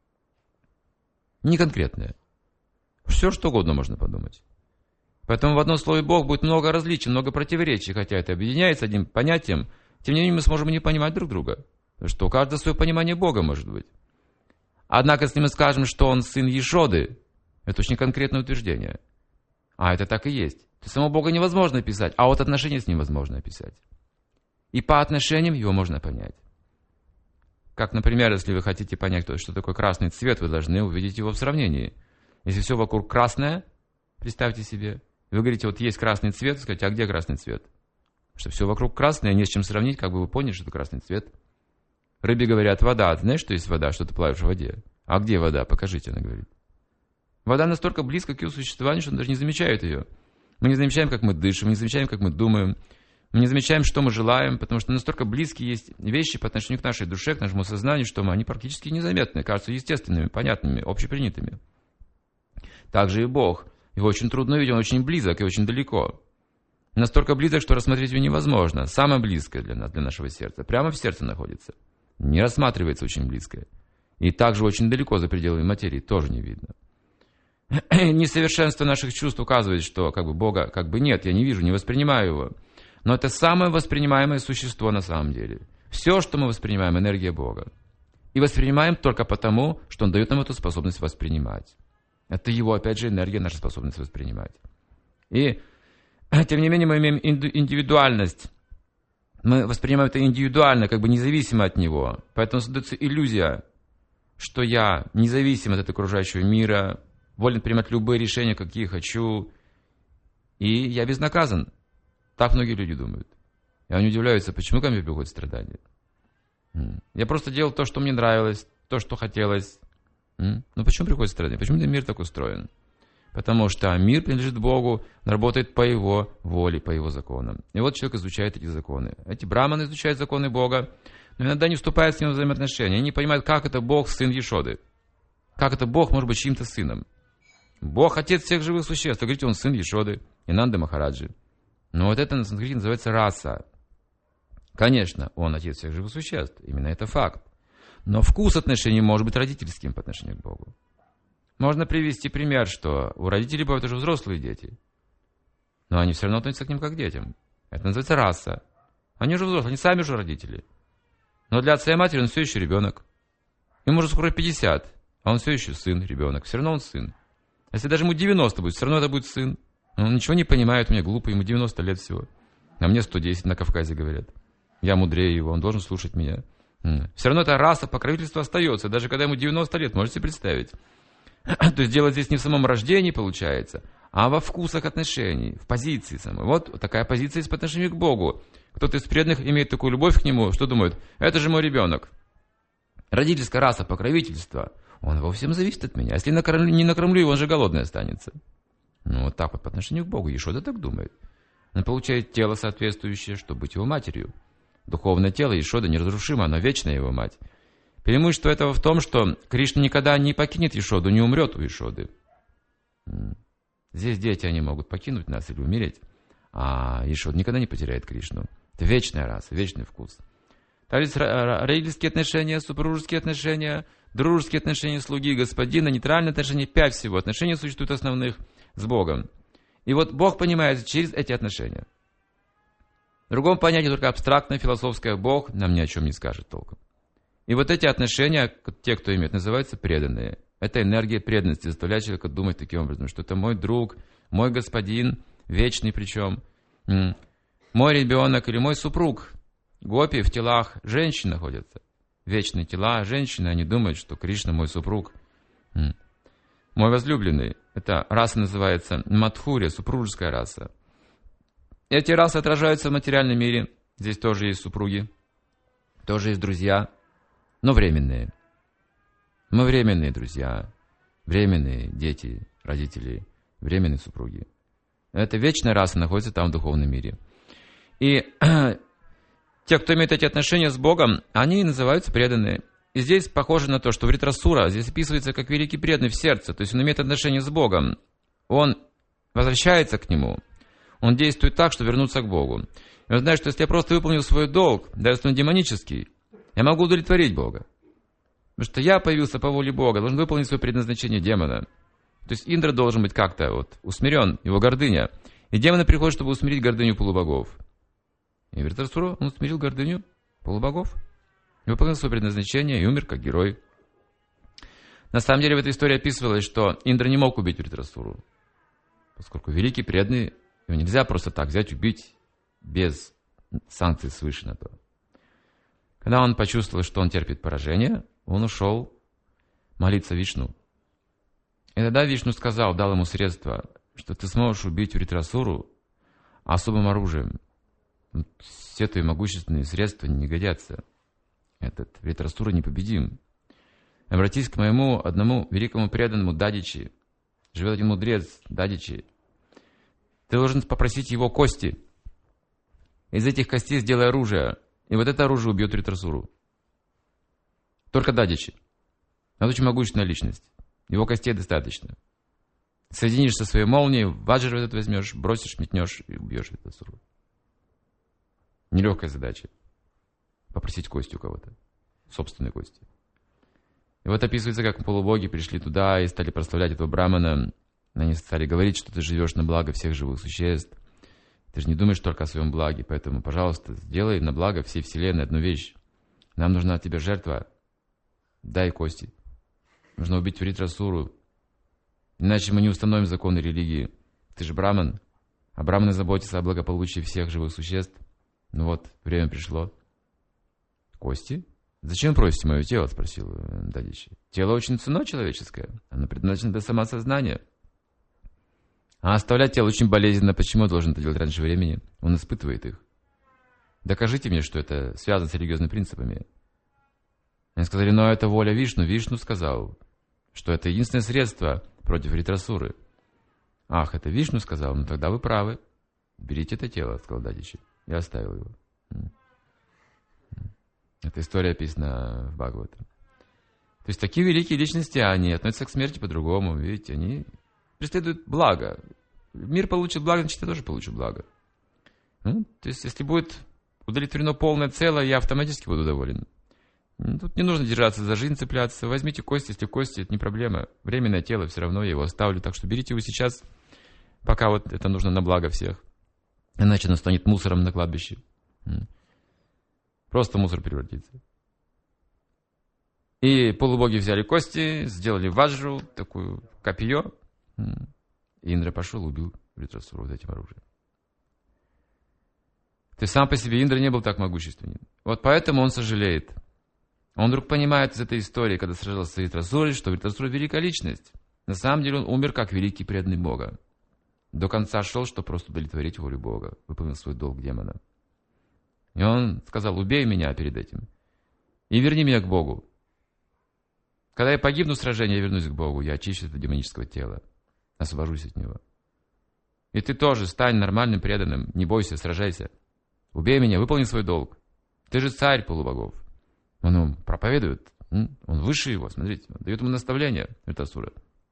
Не конкретное. Все, что угодно можно подумать. Поэтому в одном слове «Бог» будет много различий, много противоречий, хотя это объединяется одним понятием, тем не менее мы сможем не понимать друг друга. Потому что у каждого свое понимание Бога может быть. Однако, если мы скажем, что он сын Ешоды, это очень конкретное утверждение. А это так и есть. То есть самого Бога невозможно описать, а вот отношения с ним возможно описать. И по отношениям его можно понять. Как, например, если вы хотите понять, что такое красный цвет, вы должны увидеть его в сравнении. Если все вокруг красное, представьте себе, вы говорите, вот есть красный цвет, скажите, а где красный цвет? Потому что все вокруг красное, не с чем сравнить, как бы вы поняли, что это красный цвет. Рыбе говорят, вода. Ты знаешь, что есть вода, что ты плаваешь в воде? А где вода? Покажите, она говорит. Вода настолько близко к ее существованию, что он даже не замечает ее. Мы не замечаем, как мы дышим, мы не замечаем, как мы думаем. Мы не замечаем, что мы желаем, потому что настолько близкие есть вещи по отношению к нашей душе, к нашему сознанию, что мы, они практически незаметны, кажутся естественными, понятными, общепринятыми. Также и Бог. Его очень трудно увидеть, он очень близок и очень далеко. Настолько близок, что рассмотреть его невозможно. Самое близкое для нас, для нашего сердца. Прямо в сердце находится. Не рассматривается очень близкое. И также очень далеко, за пределами материи, тоже не видно. Несовершенство наших чувств указывает, что как бы Бога как бы нет, я не вижу, не воспринимаю его. Но это самое воспринимаемое существо на самом деле. Все, что мы воспринимаем, энергия Бога. И воспринимаем только потому, что Он дает нам эту способность воспринимать. Это Его, опять же, энергия, наша способность воспринимать. И, тем не менее, мы имеем индивидуальность. Мы воспринимаем это индивидуально, как бы независимо от Него. Поэтому создается иллюзия, что я независим от окружающего мира, волен принимать любые решения, какие хочу, и я безнаказан. Так многие люди думают. И они удивляются, почему ко мне приходят страдания. Я просто делал то, что мне нравилось, то, что хотелось. Но почему приходят страдания? Почему мир так устроен? Потому что мир принадлежит Богу, он работает по Его воле, по Его законам. И вот человек изучает эти законы. Эти браманы изучают законы Бога, но иногда не вступают с Ним в взаимоотношения. Они не понимают, как это Бог сын Ешоды. Как это Бог может быть чьим-то сыном. Бог отец всех живых существ. Вы говорите, он сын Ешоды, Инанды Махараджи. Но вот это на санскрите называется раса. Конечно, он отец всех живых существ. Именно это факт. Но вкус отношений может быть родительским по отношению к Богу. Можно привести пример, что у родителей бывают уже взрослые дети. но они все равно относятся к ним как к детям. Это называется раса. Они уже взрослые, они сами уже родители. Но для отца и матери он все еще ребенок. Ему уже скоро пятьдесят, а он все еще сын, ребенок. Все равно он сын. Если даже ему девяносто будет, все равно это будет сын. Он ничего не понимает, у меня глупо, ему девяносто лет всего. А мне сто десять на Кавказе говорят. Я мудрее его, он должен слушать меня. Все равно эта раса покровительства остается, даже когда ему девяносто лет, можете себе представить. То есть дело здесь не в самом рождении получается, а во вкусах отношений, в позиции самой. Вот такая позиция есть по отношению к Богу. Кто-то из преданных имеет такую любовь к Нему, что думает, это же мой ребенок. Родительская раса покровительства, он во всем зависит от меня. Если накормлю, не накормлю его, он же голодный останется. Ну вот так вот по отношению к Богу. Ешода так думает. Он получает тело соответствующее, чтобы быть его матерью. Духовное тело Ешода неразрушимо, оно вечная его мать. Преимущество этого в том, что Кришна никогда не покинет Ешоду, не умрет у Ешоды. Здесь дети, они могут покинуть нас или умереть, а Ешода никогда не потеряет Кришну. Это вечная раса, вечный вкус. Также родительские отношения, супружеские отношения, дружеские отношения слуги и господина, нейтральные отношения, пять всего. Отношения существуют основных с Богом. И вот Бог понимает через эти отношения. В другом понятии только абстрактное, философское Бог нам ни о чем не скажет толком. И вот эти отношения, те, кто имеет, называются преданные. Это энергия преданности заставляет человека думать таким образом, что это мой друг, мой господин, вечный причем, мой ребенок или мой супруг. Гопи в телах женщин находятся. Вечные тела женщины, они думают, что Кришна мой супруг. Мой возлюбленный. Эта раса называется Мадхурия, супружеская раса. Эти расы отражаются в материальном мире. Здесь тоже есть супруги, тоже есть друзья, но временные. Мы временные друзья, временные дети, родители, временные супруги. Эта вечная раса находится там, в духовном мире. И те, кто имеет эти отношения с Богом, они называются преданные. И здесь похоже на то, что Вритрасура здесь описывается как великий преданный в сердце, то есть он имеет отношения с Богом. Он возвращается к Нему. Он действует так, чтобы вернуться к Богу. И он знает, что если я просто выполнил свой долг, даже если он демонический, я могу удовлетворить Бога. Потому что я появился по воле Бога, должен выполнить свое предназначение демона. То есть Индра должен быть как-то вот усмирен, его гордыня. И демоны приходят, чтобы усмирить гордыню полубогов. И Вритрасура, он усмирил гордыню полубогов. И выполнил свое предназначение и умер как герой. На самом деле в этой истории описывалось, что Индра не мог убить Вритрасуру. Поскольку великий преданный, его нельзя просто так взять, убить без санкций свыше на то. Когда он почувствовал, что он терпит поражение, он ушел молиться Вишну. И тогда Вишну сказал, дал ему средства, что ты сможешь убить Вритрасуру особым оружием. Все твои могущественные средства не годятся. Этот Вритрасура непобедим. Обратись к моему одному великому преданному Дадичи. Живет один мудрец Дадичи. Ты должен попросить его кости. Из этих костей сделай оружие. И вот это оружие убьет Вритрасуру. Только Дадичи. Это очень могущественная личность. Его костей достаточно. Соединишь со своей молнией, ваджр этот возьмешь, бросишь, метнешь и убьешь Вритрасуру. Нелегкая задача. Попросить кости у кого-то. Собственной кости. И вот описывается, как полубоги пришли туда и стали прославлять этого брамана. Они стали говорить, что ты живешь на благо всех живых существ. Ты же не думаешь только о своем благе, поэтому, пожалуйста, сделай на благо всей вселенной одну вещь. Нам нужна от тебя жертва. Дай кости. Нужно убить Вритрасуру. Иначе мы не установим законы религии. Ты же браман. А браманы заботятся о благополучии всех живых существ. Ну вот, время пришло. Кости? Зачем просите мое тело? Спросил Дадичи. Тело очень ценно человеческое. Оно предназначено для самосознания. А оставлять тело очень болезненно. Почему должен это делать раньше времени? Он испытывает их. Докажите мне, что это связано с религиозными принципами. Они сказали, но это воля Вишну. Вишну сказал, что это единственное средство против Вритрасуры. Ах, это Вишну сказал? Ну тогда вы правы. Берите это тело, сказал Дадичи. Я оставил его. Эта история описана в Бхагавата. То есть такие великие личности, они относятся к смерти по-другому. Видите, они преследуют благо. Мир получит благо, значит, я тоже получу благо. Ну, то есть, если будет удовлетворено полное целое, я автоматически буду доволен. Тут не нужно держаться за жизнь, цепляться. Возьмите кости, если кости, это не проблема. Временное тело, все равно я его оставлю. Так что берите его сейчас. пока вот это нужно на благо всех. Иначе оно станет мусором на кладбище. Просто мусор превратится. И полубоги взяли кости, сделали ваджру, такую копье. И Индра пошел и убил Вритрасуру вот этим оружием. То есть сам по себе Индра не был так могущественен. Вот поэтому он сожалеет. Он вдруг понимает из этой истории, когда сражался с Вритрасурой, что Вритрасура великая личность. На самом деле он умер как великий преданный Бога. До конца шел, чтобы просто удовлетворить волю Бога. Выполнил свой долг демона. И он сказал: убей меня перед этим. И верни меня к Богу. Когда я погибну в сражении, я вернусь к Богу. Я очищу это демонического тела. Освобожусь от него. И ты тоже стань нормальным преданным. Не бойся, сражайся. Убей меня, выполни свой долг. Ты же царь полубогов. Он ему проповедует. Он выше его, смотрите. Он дает ему наставление, Вритрасура.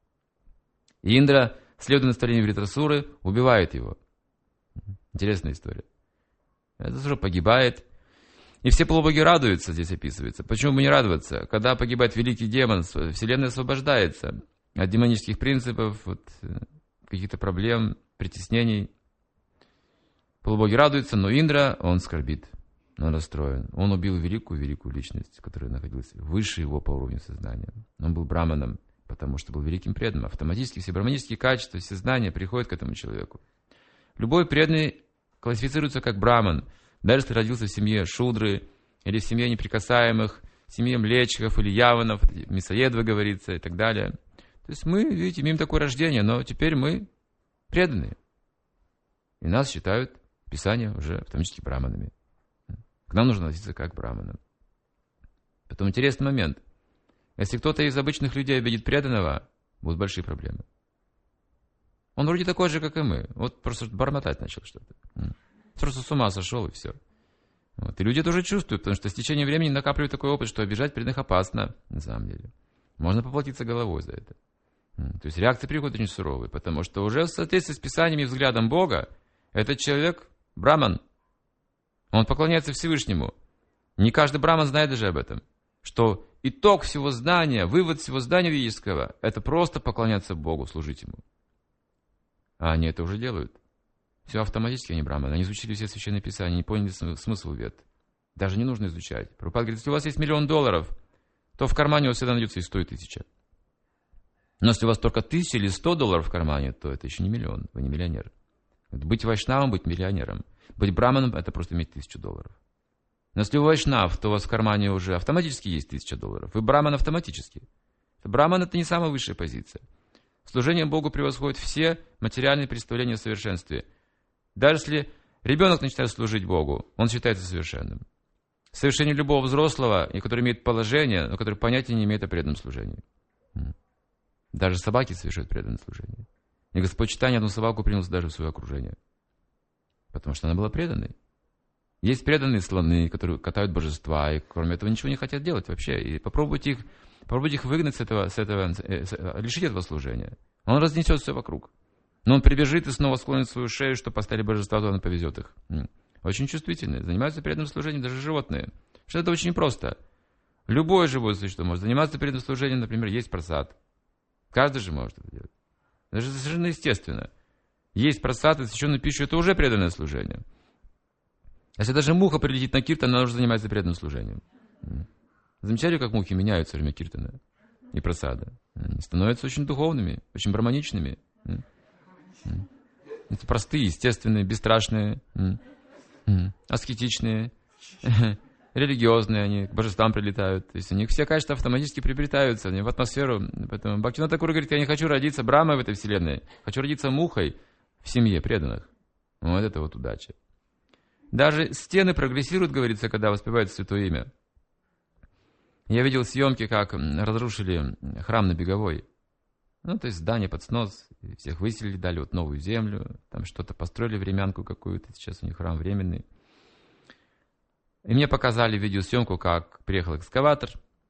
И Индра, следуя наставлению Вритрасуры, убивает его. Интересная история. Вритрасура погибает. И все полубоги радуются, здесь описывается. Почему бы не радоваться? Когда погибает великий демон, Вселенная освобождается от демонических принципов, от каких-то проблем, притеснений. Полубоги радуются, но Индра, он скорбит, он расстроен. Он убил великую-великую личность, которая находилась выше его по уровню сознания. Он был браманом, потому что был великим преданным. Автоматически все браманические качества, все знания приходят к этому человеку. Любой преданный классифицируется как браман. Даже если родился в семье шудры, или в семье неприкасаемых, в семье млечхов или яванов, мясоедов говорится и так далее. То есть мы, видите, имеем такое рождение, но теперь мы преданные. И нас считают Писания уже автоматически браманами. К нам нужно относиться как к браманам. Потом интересный момент. Если кто-то из обычных людей обидит преданного, будут большие проблемы. Он вроде такой же, как и мы. Вот просто бормотать начал что-то. Просто с ума сошел, и все. Вот. И люди это уже чувствуют, потому что с течением времени накапливают такой опыт, что обижать преданных опасно, на самом деле. Можно поплатиться головой за это. То есть реакции приходят очень суровые, потому что уже в соответствии с Писаниями и взглядом Бога, этот человек браман. Он поклоняется Всевышнему. Не каждый браман знает даже об этом. Что итог всего знания, вывод всего знания ведического, это просто поклоняться Богу, служить Ему. А они это уже делают. Все автоматически они браманы. Они изучили все священные писания, не поняли смысл вед. Даже не нужно изучать. Прабхупада говорит, если у вас есть миллион долларов, то в кармане у вас всегда найдется и сто, и тысяча. Но если у вас только тысяча или сто долларов в кармане, то это еще не миллион, вы не миллионер. Быть вайшнавом, быть миллионером. Быть браманом – это просто иметь тысячу долларов. Но если вы вайшнав, то у вас в кармане уже автоматически есть тысяча долларов. Вы браман автоматически. Браман – это не самая высшая позиция. Служение Богу превосходит все материальные представления о совершенстве. Даже если ребенок начинает служить Богу, он считается совершенным. Совершение любого взрослого, который имеет положение, но который понятия не имеет о преданном служении. Даже собаки совершают преданное служение. И Господь Чайтанья одну собаку принес даже в свое окружение. Потому что она была преданной. Есть преданные слоны, которые катают божества, и кроме этого ничего не хотят делать вообще. И попробуйте их, попробуйте их выгнать с этого, с этого, лишить этого служения. Он разнесет все вокруг. Но он прибежит и снова склонит свою шею, что поставили божества, то он повезет их. Очень чувствительные. Занимаются преданным служением даже животные. Что это очень просто. Любое живое существо может заниматься преданным служением, например, есть прасад. Каждый же может это делать. Это же совершенно естественно. Есть прасад и священную пищу, это уже преданное служение. Если даже муха прилетит на киртан, она уже занимается преданным служением. Замечали, как мухи меняются во время киртана и прасада? Они становятся очень духовными, очень браманичными. Это простые, естественные, бесстрашные, аскетичные, религиозные, они к божествам прилетают. То есть у них все качества автоматически приобретаются, они в атмосферу. Поэтому Бхактивинода Тхакур говорит, я не хочу родиться брамой в этой вселенной, хочу родиться мухой в семье преданных. Вот это вот удача. Даже стены прогрессируют, говорится, когда воспевается Святое Имя. Я видел съемки, как разрушили храм на Беговой. Ну, то есть здание под снос, всех выселили, дали вот новую землю, там что-то построили, времянку какую-то, сейчас у них храм временный. И мне показали видеосъемку, как приехал экскаватор.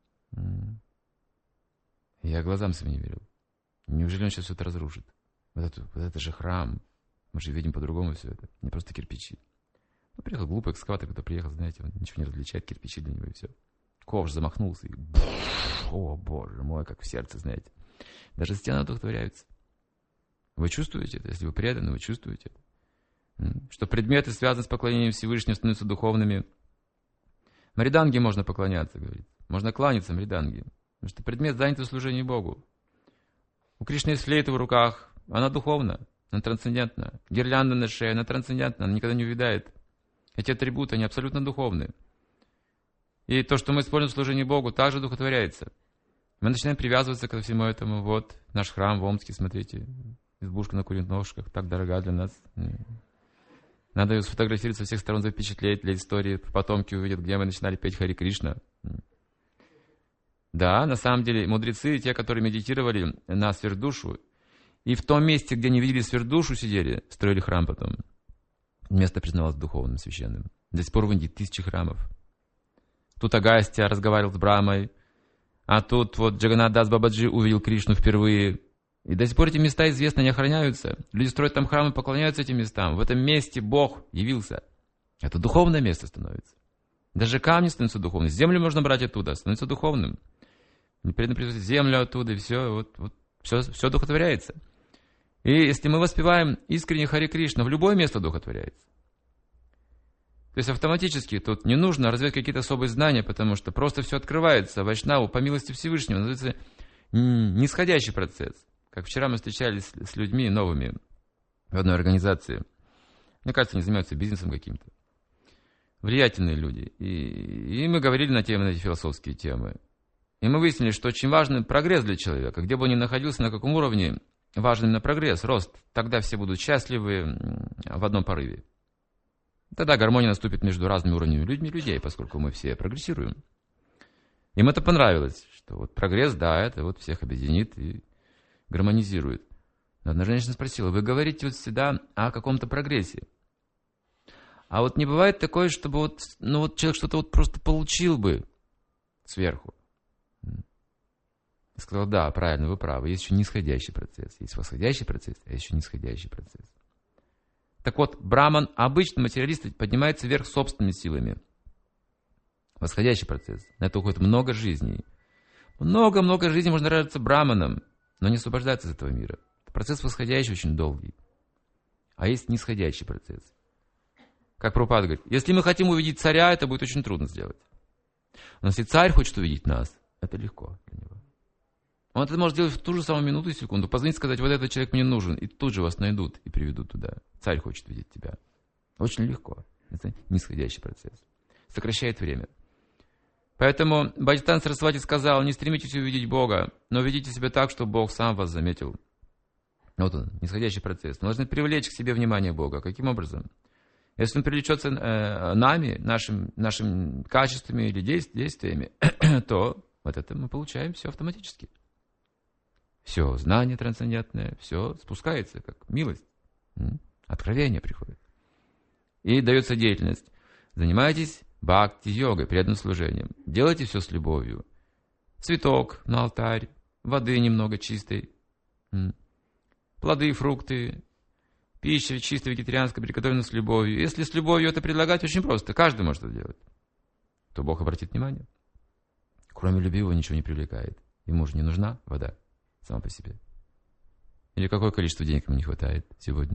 Я глазам своим не верил. Неужели он сейчас все это разрушит? Вот это, вот это же храм. Мы же видим по-другому все это. Не просто кирпичи. Ну, приехал глупый экскаватор, когда приехал, знаете, он ничего не различает, кирпичи для него и все. Ковш замахнулся и... О, боже мой, как в сердце, знаете. Даже стены одухотворяются. Вы чувствуете это? Если вы преданы, вы чувствуете это? Что предметы, связанные с поклонением Всевышнему, становятся духовными. Мриданге можно поклоняться, говорит. Можно кланяться Мриданге. Потому что предмет занят в служении Богу. У Кришны есть флейта в руках. Она духовна, она трансцендентна. Гирлянда на шее, она трансцендентна, она никогда не увядает. Эти атрибуты, они абсолютно духовны. И то, что мы используем в служении Богу, также духотворяется. Мы начинаем привязываться ко всему этому. Вот наш храм в Омске, смотрите. Избушка на куриных ножках, так дорога для нас. Надо ее сфотографировать со всех сторон, запечатлеть для истории. Потомки увидят, где мы начинали петь Хари Кришна. Да, на самом деле, мудрецы, те, которые медитировали на сверхдушу, и в том месте, где они видели сверхдушу, сидели, строили храм потом. Место признавалось духовным, священным. До сих пор в Индии тысячи храмов. Тут Агастья разговаривал с Брамой, а тут вот Джаганнат Дас Бабаджи увидел Кришну впервые. И до сих пор эти места известны, они охраняются. Люди строят там храмы, поклоняются этим местам. В этом месте Бог явился. Это духовное место становится. Даже камни становятся духовными. Землю можно брать оттуда, становится духовным. Непредно привозить землю оттуда, и все, вот, вот, все, все духотворяется. И если мы воспеваем искренне Хари Кришна, в любое место духотворяется. То есть автоматически тут не нужно развивать какие-то особые знания, потому что просто все открывается. Вайшнаву по милости Всевышнего называется нисходящий процесс. Как вчера мы встречались с людьми новыми в одной организации. Мне кажется, они занимаются бизнесом каким-то. Влиятельные люди. И, и мы говорили на темы, на эти философские темы. И мы выяснили, что очень важный прогресс для человека. Где бы он ни находился, на каком уровне, важен именно прогресс, рост. Тогда все будут счастливы в одном порыве. Тогда гармония наступит между разными уровнями людьми людей, поскольку мы все прогрессируем. Им это понравилось, что вот прогресс, да, это вот всех объединит и гармонизирует. Но одна женщина спросила: вы говорите вот всегда о каком-то прогрессе. А вот не бывает такое, чтобы вот, ну вот человек что-то вот просто получил бы сверху. Я сказал: да, правильно, вы правы. Есть еще нисходящий процесс. Есть восходящий процесс, а есть еще нисходящий процесс. Так вот, браман, обычно материалист, поднимается вверх собственными силами. Восходящий процесс. На это уходит много жизней. Много-много жизней можно рождаться браманом, но не освобождаться из этого мира. Процесс восходящий очень долгий. А есть нисходящий процесс. Как Прабхупада говорит, если мы хотим увидеть царя, это будет очень трудно сделать. Но если царь хочет увидеть нас, это легко для него. Он это может делать в ту же самую минуту и секунду. Позвонить, сказать: вот этот человек мне нужен. И тут же вас найдут и приведут туда. Царь хочет видеть тебя. Очень легко. Это нисходящий процесс. Сокращает время. Поэтому Бхактивинода Сарасвати сказал: не стремитесь увидеть Бога, но ведите себя так, чтобы Бог сам вас заметил. Вот он, нисходящий процесс. Мы должны привлечь к себе внимание Бога. Каким образом? Если он привлечется э, нами, нашим, нашими качествами или действиями, то вот это мы получаем все автоматически. Все, знание трансцендентное, все спускается, как милость. Откровение приходит. И дается деятельность. Занимайтесь бхакти-йогой, преданным служением. Делайте все с любовью. Цветок на алтарь, воды немного чистой, плоды, фрукты, пища чистая вегетарианская, приготовлена с любовью. Если с любовью это предлагать, очень просто. Каждый может это делать. То Бог обратит внимание. Кроме любви его ничего не привлекает. Ему же не нужна вода сама по себе. Или какое количество денег ему не хватает сегодня.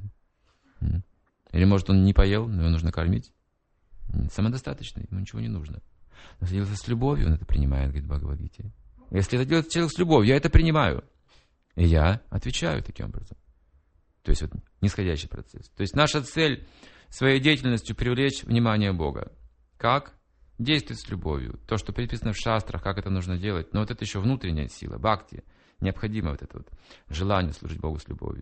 Или может он не поел, но его нужно кормить. Самодостаточный, ему ничего не нужно. Но если делается с любовью, он это принимает, говорит Бхагавад-гите. Если это делает человек с любовью, я это принимаю. И я отвечаю таким образом. То есть вот нисходящий процесс. То есть наша цель своей деятельностью привлечь внимание Бога. Как? Действовать с любовью. То, что предписано в шастрах, как это нужно делать. Но вот это еще внутренняя сила, бхакти. Необходимо вот это вот желание служить Богу с любовью.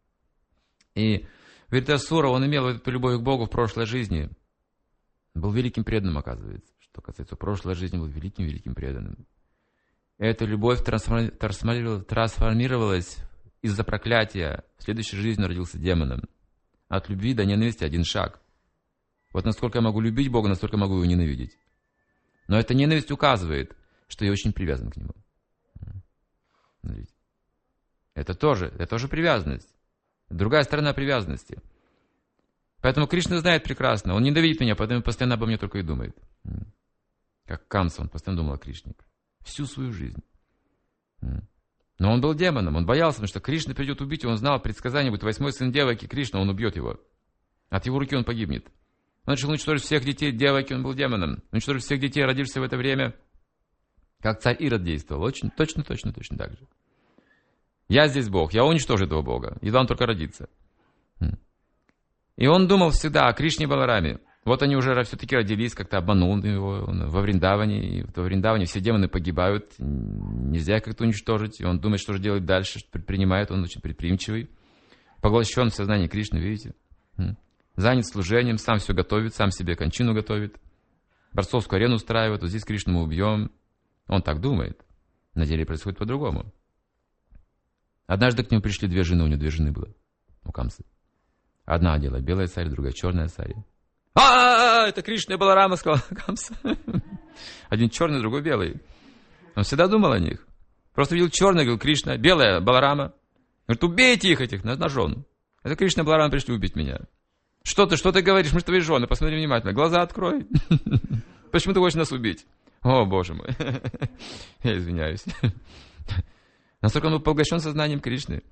И Вритасура, он имел вот эту любовь к Богу в прошлой жизни. Был великим преданным, оказывается. Что касается прошлой жизни, был великим-великим преданным. Эта любовь трансформировалась из-за проклятия. В следующей жизни родился демоном. От любви до ненависти один шаг. Вот насколько я могу любить Бога, настолько могу его ненавидеть. Но эта ненависть указывает, что я очень привязан к Нему. Смотрите. Это тоже, это тоже привязанность. Другая сторона привязанности. Поэтому Кришна знает прекрасно. Он ненавидит меня, поэтому постоянно обо мне только и думает. Как Камса, он постоянно думал о Кришне. Всю свою жизнь. Но он был демоном, он боялся, потому что Кришна придет убить его, он знал, предсказание будет восьмой сын Деваки, Кришна, он убьет его. От его руки он погибнет. Он начал уничтожить всех детей Деваки, он был демоном. Уничтожить всех детей, родившихся в это время, как царь Ирод действовал. Очень точно, точно, точно так же. Я здесь Бог, я уничтожу этого Бога, едва он только родится. И он думал всегда о Кришне и Балараме. Вот они уже все-таки родились, как-то обманул его во Вриндаване. И во Вриндаване все демоны погибают, нельзя их как-то уничтожить. И он думает, что же делать дальше, что предпринимает, он очень предприимчивый. Поглощен в сознании Кришны, видите? Занят служением, сам все готовит, сам себе кончину готовит. Борцовскую арену устраивает, вот здесь Кришну мы убьем. Он так думает. На деле происходит по-другому. Однажды к нему пришли две жены, у него две жены было, у Камсы. Одна одела белая сари, другая черная сари. А, это Кришна и Баларама, сказал Камса. Один черный, другой белый. Он всегда думал о них. Просто видел черный, говорил, Кришна, белая Баларама. Говорит, убейте их этих ножом. Это Кришна и Баларама пришли убить меня. Что ты, что ты говоришь? Мы же твои жены, посмотри внимательно. Глаза открой. Почему ты хочешь нас убить? О, боже мой. Я извиняюсь. Настолько он был поглощен сознанием Кришны.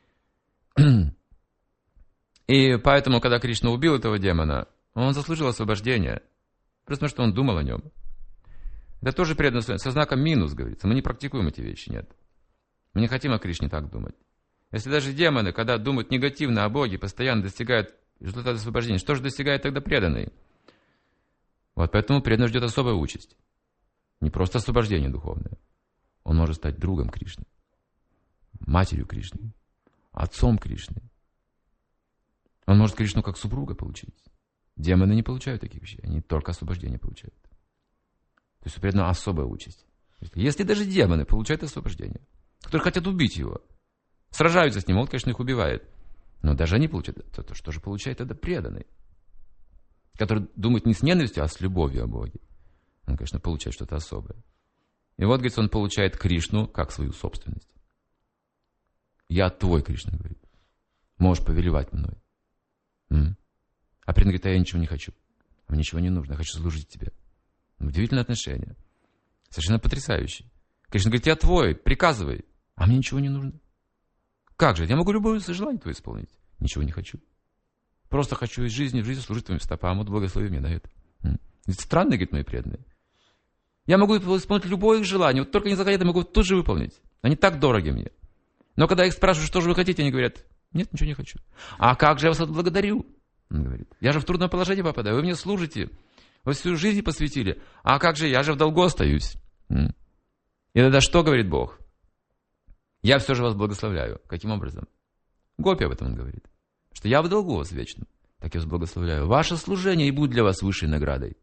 И поэтому, когда Кришна убил этого демона, он заслужил освобождение. Просто потому, что он думал о нем. Это тоже преданность со знаком минус, говорится. Мы не практикуем эти вещи, нет. Мы не хотим о Кришне так думать. Если даже демоны, когда думают негативно о Боге, постоянно достигают результата освобождения, что же достигает тогда преданный? Вот поэтому преданный ждет особая участь. Не просто освобождение духовное. Он может стать другом Кришны, матерью Кришны, отцом Кришны. Он может Кришну как супруга получить. Демоны не получают таких вещей, они только освобождение получают. То есть у преданного особая участь. Если даже демоны получают освобождение, которые хотят убить его, сражаются с ним, он, конечно, их убивает. Но даже они получают, то, то что же получает тогда преданный, который думает не с ненавистью, а с любовью о Боге. Он, конечно, получает что-то особое. И вот, говорится, он получает Кришну как свою собственность. Я твой, Кришна говорит. Можешь повелевать мной. М? А преданный говорит, а я ничего не хочу. Мне ничего не нужно, я хочу служить тебе. Удивительное отношение. Совершенно потрясающее. Кришна говорит, я твой, приказывай. А мне ничего не нужно. Как же? Я могу любое желание твое исполнить. Ничего не хочу. Просто хочу из жизни в жизнь служить твоим стопам. Вот благослови меня на это. Это странно, говорит, мои преданные. Я могу исполнить любое их желание. Вот только не захотят, я могу тут же выполнить. Они так дороги мне. Но когда я их спрашиваю, что же вы хотите, они говорят, нет, ничего не хочу. А как же я вас отблагодарю? Он говорит, я же в трудное положение попадаю, вы мне служите, вы всю жизнь посвятили. А как же, я же в долгу остаюсь. И тогда что говорит Бог? Я все же вас благословляю. Каким образом? Гопи об этом он говорит. Что я в долгу у вас вечно. Так я вас благословляю. Ваше служение и будет для вас высшей наградой.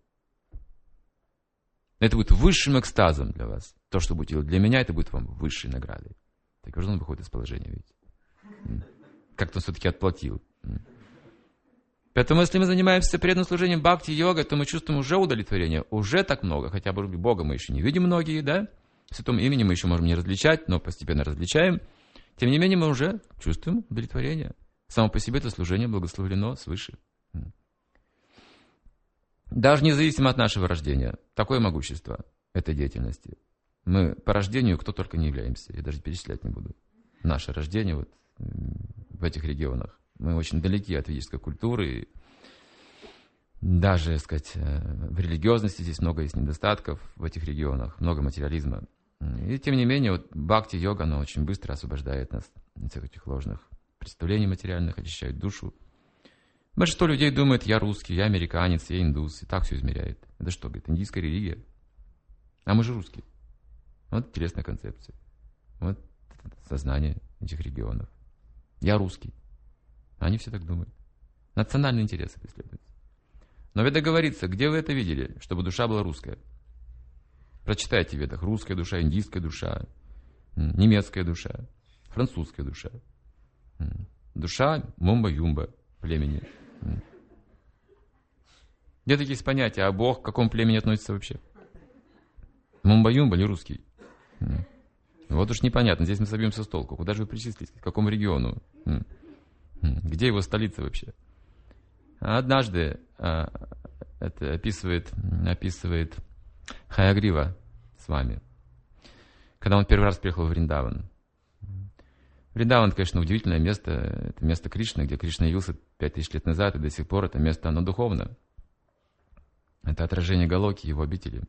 Это будет высшим экстазом для вас. То, что будете делать для меня, это будет вам высшей наградой. Так уже он выходит из положения, видите. Как-то он все-таки отплатил. Поэтому, если мы занимаемся преданным служением бхакти-йогой, то мы чувствуем уже удовлетворение. Уже так много. Хотя бы Бога мы еще не видим многие, да? В святом имени мы еще можем не различать, но постепенно различаем. Тем не менее, мы уже чувствуем удовлетворение. Само по себе это служение благословлено свыше. Даже независимо от нашего рождения. Такое могущество этой деятельности. Мы по рождению кто только не являемся. Я даже перечислять не буду. Наше рождение вот в этих регионах. Мы очень далеки от ведической культуры. Даже, так сказать, в религиозности здесь много есть недостатков в этих регионах. Много материализма. И тем не менее, вот бхакти-йога, она очень быстро освобождает нас от всех этих ложных представлений материальных, очищает душу. Большинство людей думает, я русский, я американец, я индус, и так все измеряет. Это что, говорит, индийская религия? А мы же русские. Вот интересная концепция. Вот сознание этих регионов. Я русский. Они все так думают. Национальные интересы преследуются. Но в Ведах говорится, где вы это видели, чтобы душа была русская? Прочитайте в Ведах. Русская душа, индийская душа, немецкая душа, французская душа. Душа мумба-юмба племени. Где такие есть понятия, а Бог к какому племени относится вообще? Мумба-юмба или русский? Вот уж непонятно. Здесь мы собьемся с толку. Куда же вы причислились? К какому региону? Где его столица вообще? Однажды а, это описывает, описывает Хаягрива с вами, когда он первый раз приехал в Вриндаван. Вриндаван, конечно, удивительное место. Это место Кришны, где Кришна явился пять тысяч лет назад, и до сих пор это место, оно духовно. Это отражение Галоки, его обители.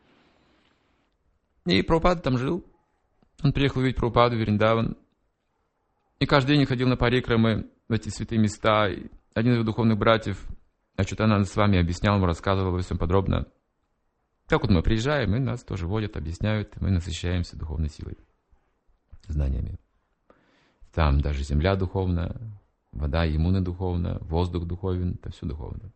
И Прабхупада там жил. Он приехал увидеть Прабхупаду в Вриндаван. И каждый день ходил на парикрамы в эти святые места. И один из его духовных братьев, Ачутананда, с вами объяснял ему, рассказывал обо всем подробно. Как вот мы приезжаем, и нас тоже водят, объясняют, мы насыщаемся духовной силой, знаниями. Там даже земля духовна, вода Ямуна духовна, воздух духовен, это все духовно.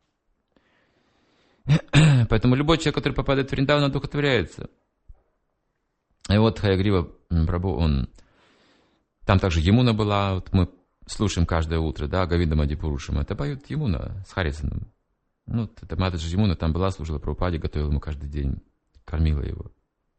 Поэтому любой человек, который попадает в Вриндаван, он одухотворяется. И вот Хаягрива Прабху, он... Там также Ямуна была, вот мы слушаем каждое утро, да, Говинда Мадипурушам. Это поет Ямуна с Харисоном. Ну, это Матаджи Ямуна там была, служила Прабхупаде, готовила ему каждый день, кормила его.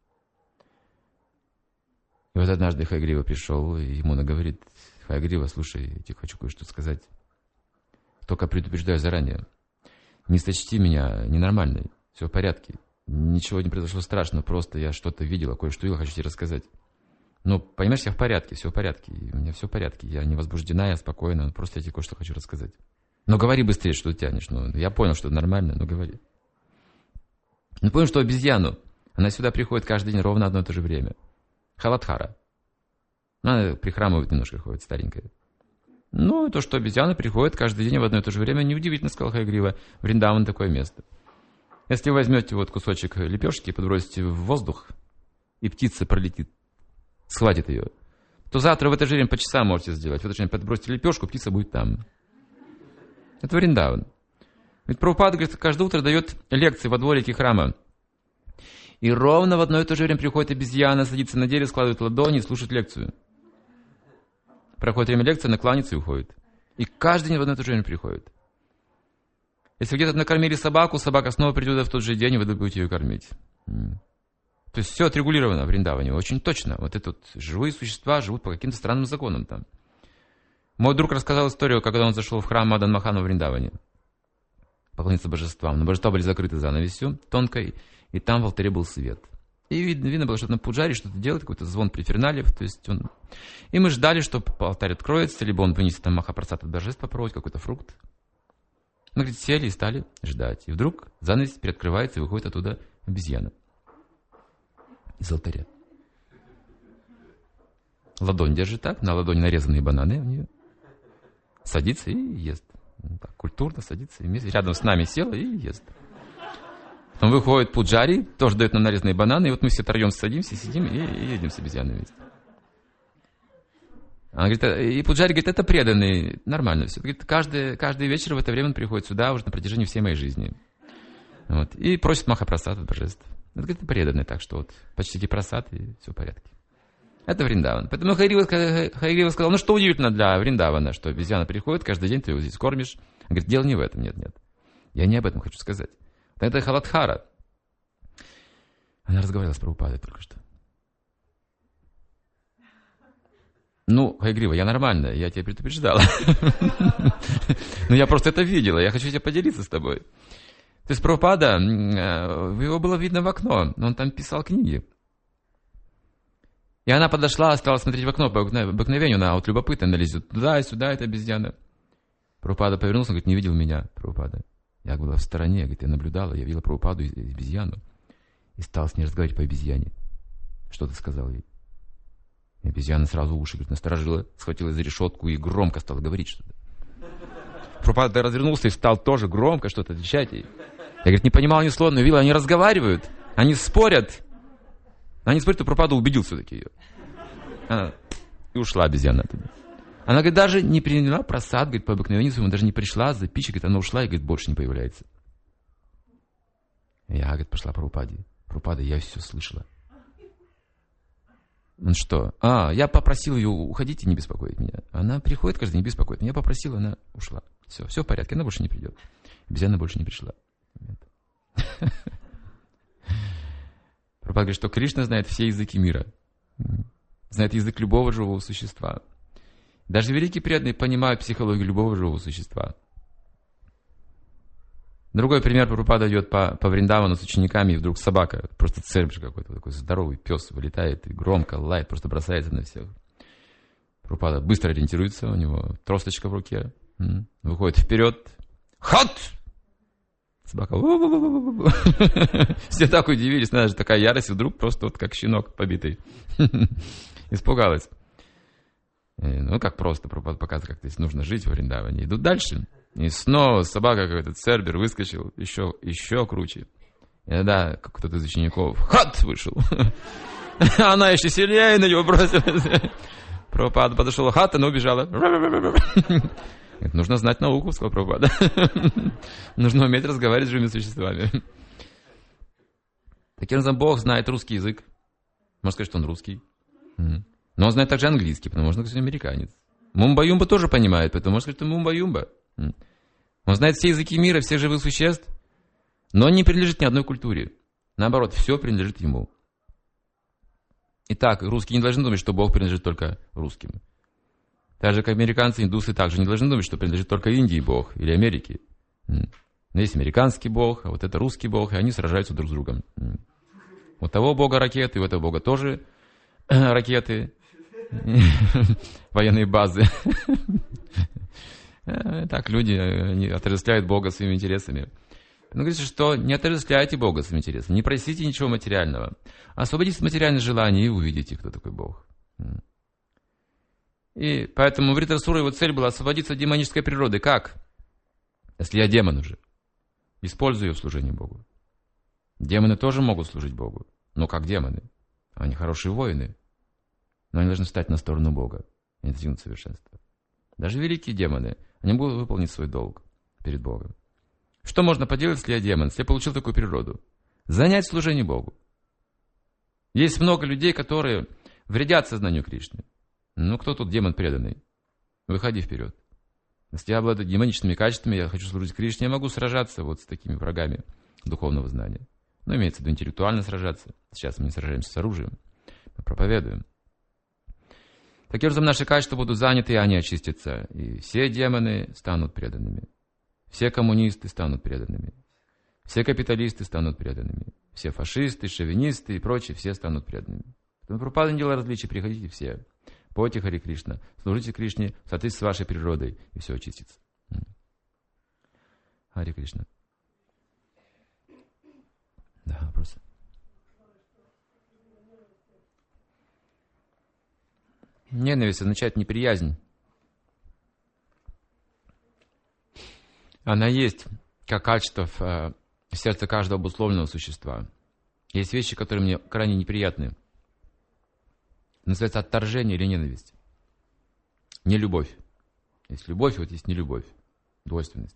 И вот однажды Хаягрива пришел, и Ямуна говорит: Хаягрива, слушай, я тебе хочу кое-что сказать. Только предупреждаю заранее. Не сочти меня ненормальной, все в порядке. Ничего не произошло страшного, просто я что-то видела, кое-что видела, хочу тебе рассказать. Ну, понимаешь, я в порядке, все в порядке, у меня все в порядке, я не возбуждена, я спокойна, просто я тебе кое-что хочу рассказать. Но говори быстрее, что ты тянешь, ну, я понял, что это нормально, но говори. Ну, понял, что обезьяну, она сюда приходит каждый день ровно одно и то же время. Халадхара. Она прихрамывает немножко, ходит старенькая. Ну, то, что обезьяна приходит каждый день в одно и то же время, неудивительно, сказал Хаягрива, Вриндаван такое место. Если вы возьмете вот кусочек лепешки и подбросите в воздух, и птица пролетит, схватит ее, то завтра в это же время по часам можете сделать. В это же время подбросите лепешку, птица будет там. Это Вриндаван. Ведь Прабхупада, говорит, каждое утро дает лекции во дворике храма. И ровно в одно и то же время приходит обезьяна, садится на дерево, складывает ладони и слушает лекцию. Проходит время лекции, она кланяется и уходит. И каждый день в одно и то же время приходит. Если где-то накормили собаку, собака снова придет в тот же день, и вы будете ее кормить. То есть все отрегулировано в Вриндаване, очень точно. Вот это вот живые существа живут по каким-то странным законам там. Мой друг рассказал историю, когда он зашел в храм Мадан Махана в Вриндаване. Поклониться божествам. Но божества были закрыты занавесью тонкой, и там в алтаре был свет. И видно, видно было, что на пуджаре что-то делает, какой-то звон преферналиев. То есть он... И мы ждали, что алтарь откроется, либо он вынесет там махапрасад от божеств попробовать, какой-то фрукт. Мы, говорит, сели и стали ждать. И вдруг занавес приоткрывается, и выходит оттуда обезьяна. Из алтаря. Ладонь держит так, на ладони нарезанные бананы у нее. Садится и ест. Ну, так, культурно садится, и вместе, рядом с нами села и ест. Потом выходит пуджари, тоже дает нам нарезанные бананы, и вот мы все втроем садимся, сидим и, и едем с обезьяной вместе. Она говорит, и пуджари говорит, это преданный, нормально все. Говорит, каждый, каждый вечер в это время он приходит сюда уже на протяжении всей моей жизни. Вот, и просит махапрасад от божеств. Это, говорит, это преданный, так что вот почтите прасад, и все в порядке. Это Вриндаван. Поэтому Хаягрива сказал, ну что удивительно для Вриндавана, что обезьяна приходит, каждый день ты его здесь кормишь. Он говорит, дело не в этом, нет, нет. Я не об этом хочу сказать. Это Халадхара. Она разговаривала с Прабхупадой только что. Ну, Хаягрива, я нормальная, я тебя предупреждала. Но я просто это видела, я хочу тебе поделиться с тобой. То есть Прабхупада, его было видно в окно, он там писал книги. И она подошла, стала смотреть в окно по обыкновению, она вот любопытно, она лезет туда и сюда, эта обезьяна. Прабхупада повернулся, говорит, не видел меня, Прабхупада. Я была в стороне, говорит, я наблюдала, я видела Прабхупаду и обезьяну. И стал с ней разговаривать по обезьяне. Что ты сказал ей? И обезьяна сразу уши, говорит, насторожила, схватилась за решетку и громко стала говорить что-то. Прабхупада развернулся и стал тоже громко что-то отвечать ей. Я, говорит, не понимал ни слова, но видела, они разговаривают, они спорят. Она не спорит, что Прабхупада убедил все-таки ее. Она... И ушла обезьяна оттуда. Она, говорит, даже не приняла просад, говорит, по обыкновению своему, даже не пришла за пищей, говорит, она ушла и, говорит, больше не появляется. Я, говорит, пошла к Прабхупаде. Прабхупада, я все слышала. Он что? А, я попросил ее уходить и не беспокоить меня. Она приходит каждый день, не беспокоит меня. Я попросил, она ушла. Все, все в порядке, она больше не придет. Обезьяна больше не пришла. Прабхупада говорит, что Кришна знает все языки мира. Знает язык любого живого существа. Даже великие преданные понимают психологию любого живого существа. Другой пример, Прабхупада идет по, по Вриндавану с учениками, и вдруг собака, просто цербер какой-то, такой здоровый пес вылетает и громко лает, просто бросается на всех. Прабхупада быстро ориентируется, у него тросточка в руке, выходит вперед. Хат! Собака. Все так удивились, знаешь, такая ярость, вдруг просто вот как щенок побитый. Испугалась. Ну, как просто, Прабхупада показывает, как здесь нужно жить в Вриндаване. Идут дальше. И снова собака, какой-то цербер, выскочил, еще, еще круче. И тогда кто-то из учеников, хат, вышел. Она еще сильнее на него бросилась. Прабхупада подошел, хат, она убежала. Нужно знать науку, сказал Прабхупада. Нужно уметь разговаривать с живыми существами. Таким образом, Бог знает русский язык. Можно сказать, что он русский. Но он знает также английский, потому что он, кстати, американец. Мумба-юмба тоже понимает, поэтому можно сказать, что мумба-юмба. Он знает все языки мира, всех живых существ, но он не принадлежит ни одной культуре. Наоборот, все принадлежит ему. Итак, русские не должны думать, что Бог принадлежит только русским. Так же, как американцы, индусы также не должны думать, что принадлежит только Индии Бог или Америке. Но есть американский Бог, а вот это русский Бог, и они сражаются друг с другом. У того Бога ракеты, у этого Бога тоже ракеты, военные базы. Так люди они отождествляют Бога своими интересами. Он говорит, что не отождествляйте Бога своими интересами, не просите ничего материального. Освободитесь от материальных желаний и увидите, кто такой Бог. И поэтому Вритасура, его цель была освободиться от демонической природы. Как? Если я демон уже, использую ее в служении Богу. Демоны тоже могут служить Богу, но как демоны. Они хорошие воины, но они должны встать на сторону Бога и достигнуть совершенства. Даже великие демоны, они будут выполнить свой долг перед Богом. Что можно поделать, если я демон, если я получил такую природу? Занять служение Богу. Есть много людей, которые вредят сознанию Кришны. Ну, кто тут демон преданный? Выходи вперед. Если я обладаю демоническими качествами, я хочу служить Кришне, я могу сражаться вот с такими врагами духовного знания. Но имеется в виду интеллектуально сражаться. Сейчас мы не сражаемся с оружием, мы проповедуем. Таким образом, наши качества будут заняты, и они очистятся. И все демоны станут преданными. Все коммунисты станут преданными. Все капиталисты станут преданными. Все фашисты, шовинисты и прочие, все станут преданными. Поэтому Прабхупада не делает различий, приходите все. Пойте Хари Кришна, служите Кришне в соответствии с вашей природой, и все очистится. Хари Кришна. Да, вопросы? Ненависть означает неприязнь. Она есть как качество в сердце каждого обусловленного существа. Есть вещи, которые мне крайне неприятны. Называется отторжение или ненависть. Не любовь. Есть любовь, вот есть нелюбовь. Двойственность.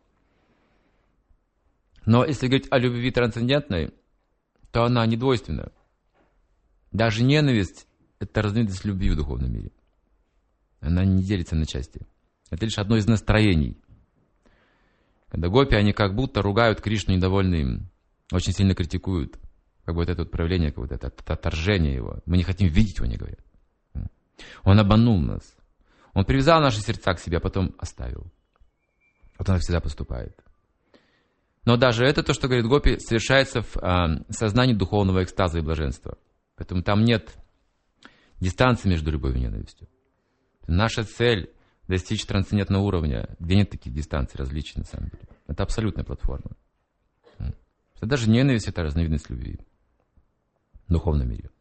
Но если говорить о любви трансцендентной, то она не двойственна. Даже ненависть — это разновидность любви в духовном мире. Она не делится на части. Это лишь одно из настроений. Когда гопи, они как будто ругают Кришну, недовольны им, очень сильно критикуют. Как бы вот это вот проявление, как вот это отторжение его. Мы не хотим видеть его, они говорят. Он обманул нас. Он привязал наши сердца к себе, а потом оставил. Вот он всегда поступает. Но даже это, то, что говорит гопи, совершается в э, сознании духовного экстаза и блаженства. Поэтому там нет дистанции между любовью и ненавистью. Наша цель — достичь трансцендентного уровня, где нет таких дистанций, различий на самом деле. Это абсолютная платформа. Это даже ненависть — это разновидность любви в духовном мире.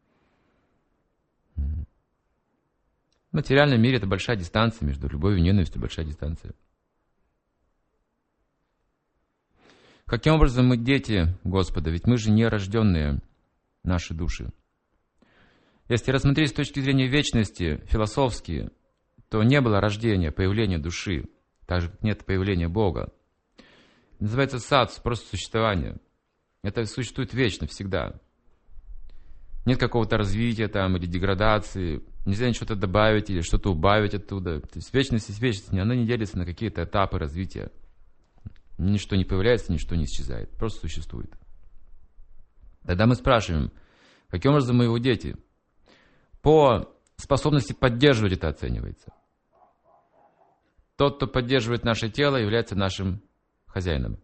В материальном мире это большая дистанция между любовью и ненавистью, большая дистанция. Каким образом мы дети Господа? Ведь мы же не рожденные наши души. Если рассмотреть с точки зрения вечности, философски, то не было рождения, появления души, так же, как нет появления Бога. Называется садс, просто существование. Это существует вечно, всегда. Нет какого-то развития там или деградации. Нельзя что-то добавить или что-то убавить оттуда. То есть вечность есть вечность, она не делится на какие-то этапы развития. Ничто не появляется, ничто не исчезает. Просто существует. Тогда мы спрашиваем, каким образом мы его дети? По способности поддерживать это оценивается. Тот, кто поддерживает наше тело, является нашим хозяином.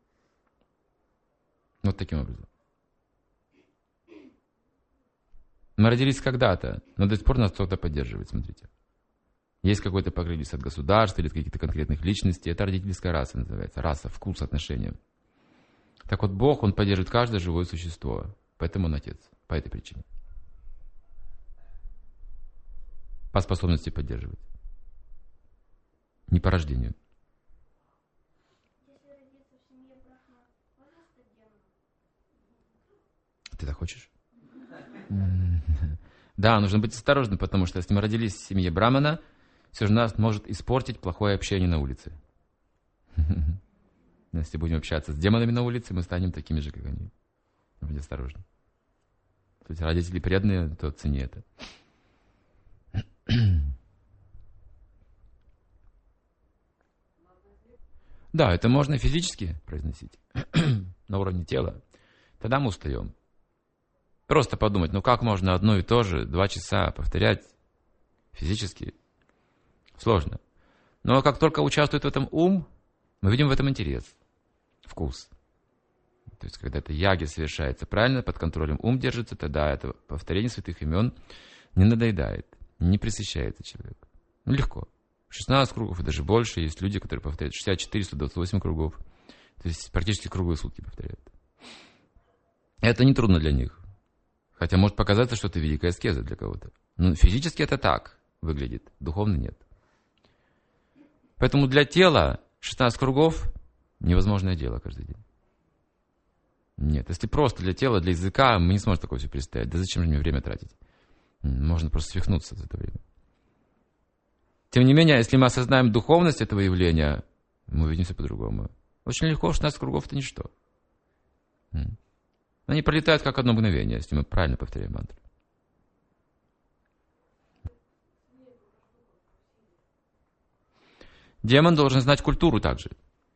Вот таким образом. Мы родились когда-то, но до сих пор нас кто-то поддерживает, смотрите. Есть какой-то покрылись от государства или от каких-то конкретных личностей. Это родительская раса называется. Раса, вкус, отношения. Так вот, Бог, Он поддерживает каждое живое существо. Поэтому Он Отец. По этой причине. По способности поддерживать. Не по рождению. Ты так хочешь? Да, нужно быть осторожным, потому что если мы родились в семье брамана, все же нас может испортить плохое общение на улице. Если будем общаться с демонами на улице, мы станем такими же, как они. Будь осторожны. То есть родители преданные, то цени это. Да, это можно физически произносить, на уровне тела. Тогда мы устаем. Просто подумать, ну как можно одно и то же два часа повторять физически? Сложно. Но как только участвует в этом ум, мы видим в этом интерес, вкус. То есть, когда это яги совершается правильно, под контролем ум держится, тогда это повторение святых имен не надоедает, не пресыщается человек. Ну, легко. шестнадцать кругов и даже больше. Есть люди, которые повторяют шестьдесят четыре сто двадцать восемь кругов. То есть, практически круглые сутки повторяют. Это не трудно для них. Хотя может показаться, что это великая аскеза для кого-то. Но физически это так выглядит, духовно нет. Поэтому для тела шестнадцать кругов невозможное дело каждый день. Нет, если просто для тела, для языка, мы не сможем такое все представить. Да зачем же мне время тратить? Можно просто свихнуться за это время. Тем не менее, если мы осознаем духовность этого явления, мы увидим все по-другому. Очень легко, шестнадцать кругов это ничто. Они пролетают как одно мгновение, если мы правильно повторяем мантру. Демон должен знать культуру также.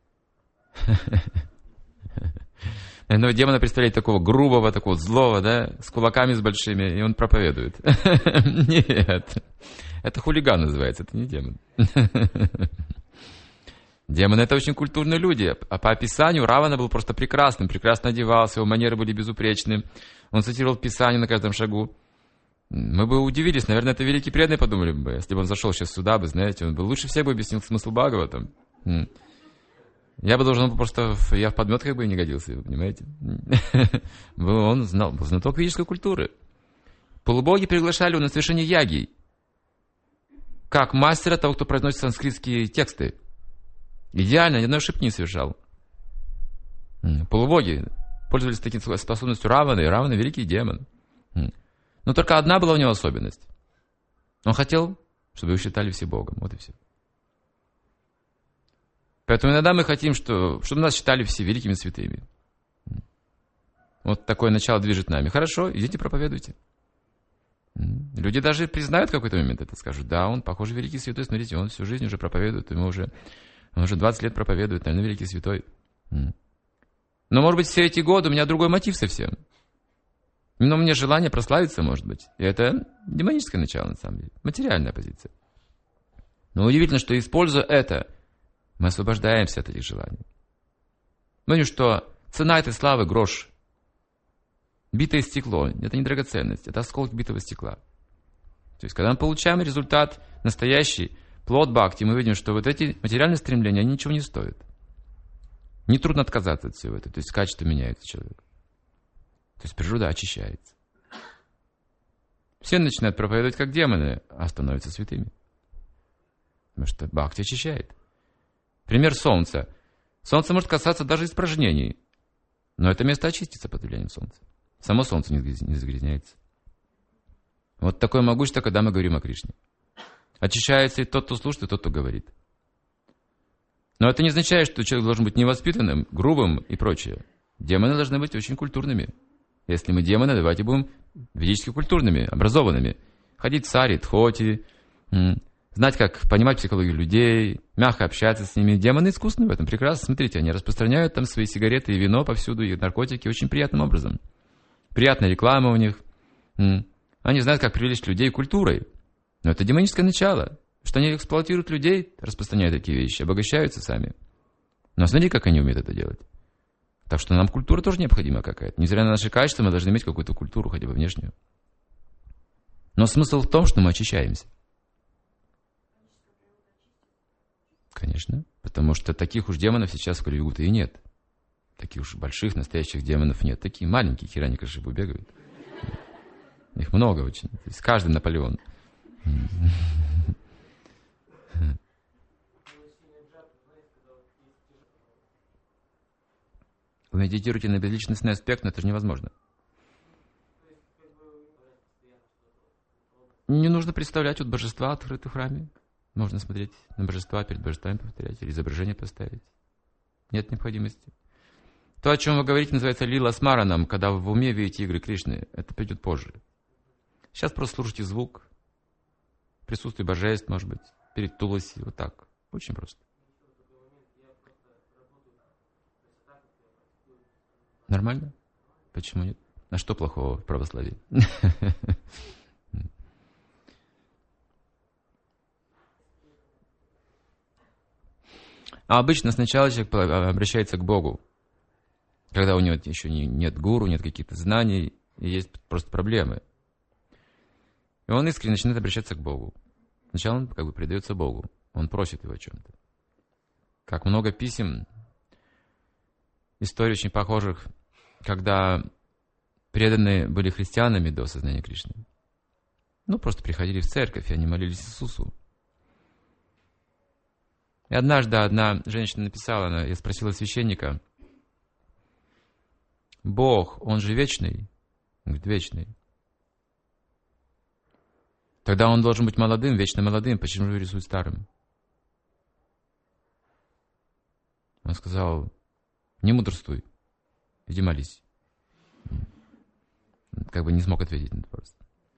Наверное, демона представляет такого грубого, такого злого, да, с кулаками с большими, и он проповедует. Нет, это хулиган называется, это не демон. Демоны — это очень культурные люди, а по описанию Равана был просто прекрасным, прекрасно одевался, его манеры были безупречны, он цитировал Писание на каждом шагу. Мы бы удивились, наверное, это великий преданный, подумали бы, если бы он зашел сейчас сюда, бы, знаете, он бы лучше всех бы объяснил смысл Бхагаватам. Я бы должен был просто, я в подметках бы и не годился, вы понимаете? Он знал, был знаток ведической культуры. Полубоги приглашали его на совершение яги, как мастера того, кто произносит санскритские тексты. Идеально, ни одной ошибки не совершал. Полубоги пользовались такой способностью Раваны, и Равана — великий демон. Но только одна была у него особенность. Он хотел, чтобы его считали все Богом. Вот и все. Поэтому иногда мы хотим, что, чтобы нас считали все великими святыми. Вот такое начало движет нами. Хорошо, идите проповедуйте. Люди даже признают в какой-то момент это, скажут, да, он, похоже, великий святой, смотрите, он всю жизнь уже проповедует, ему уже, он уже двадцать лет проповедует, наверное, великий святой. Но, может быть, все эти годы у меня другой мотив совсем. Но мне желание прославиться, может быть. И это демоническое начало, на самом деле. Материальная позиция. Но удивительно, что, используя это, мы освобождаемся от этих желаний. Помню, что цена этой славы — грош. Битое стекло — это не драгоценность, это осколок битого стекла. То есть, когда мы получаем результат настоящий, плод бхакти, мы видим, что вот эти материальные стремления, они ничего не стоят. Нетрудно отказаться от всего этого. То есть, качество меняется человек. То есть, природа очищается. Все начинают проповедовать как демоны, а становятся святыми. Потому что бхакти очищает. Пример солнца. Солнце может касаться даже испражнений, но это место очистится под влиянием солнца. Само солнце не загрязняется. Вот такое могущество, когда мы говорим о Кришне. Очищается и тот, кто слушает, и тот, кто говорит. Но это не означает, что человек должен быть невоспитанным, грубым и прочее. Демоны должны быть очень культурными. Если мы демоны, давайте будем ведически культурными, образованными. Ходить в сари, тхоти, знать, как понимать психологию людей, мягко общаться с ними. Демоны искусны в этом, прекрасно. Смотрите, они распространяют там свои сигареты и вино повсюду, и наркотики очень приятным образом. Приятная реклама у них. Они знают, как привлечь людей культурой. Но это демоническое начало. Что они эксплуатируют людей, распространяя такие вещи, обогащаются сами. Но смотри, как они умеют это делать. Так что нам культура тоже необходима какая-то. Несмотря на наши качества, мы должны иметь какую-то культуру, хотя бы внешнюю. Но смысл в том, что мы очищаемся. Конечно, потому что таких уж демонов сейчас в Кали-югу-то и нет. Таких уж больших, настоящих демонов нет. Такие маленькие Хирanyакашипу бегают. Их много очень. То есть каждый Наполеон. Вы медитируете на безличностный аспект, но это же невозможно. Не нужно представлять вот божества открыты в храме. Можно смотреть на божества, перед божествами повторять, или изображение поставить. Нет необходимости. То, о чем вы говорите, называется лила смаранам, когда вы в уме видите игры Кришны. Это придет позже. Сейчас просто слушайте звук, присутствие божеств, может быть, перед Туласи, вот так. Очень просто. Нормально? Почему нет? А что плохого в православии? А обычно сначала человек обращается к Богу, когда у него еще нет гуру, нет каких-то знаний, и есть просто проблемы. И он искренне начинает обращаться к Богу. Сначала он как бы предается Богу, он просит его о чем-то. Как много писем, историй очень похожих, когда преданные были христианами до осознания Кришны. Ну, просто приходили в церковь, и они молились Иисусу. И однажды одна женщина написала, она, я спросила священника, Бог, Он же вечный? Он говорит, вечный. Тогда Он должен быть молодым, вечно молодым, почему же рисует старым? Он сказал, не мудрствуй, иди молись. Как бы не смог ответить на этот вопрос.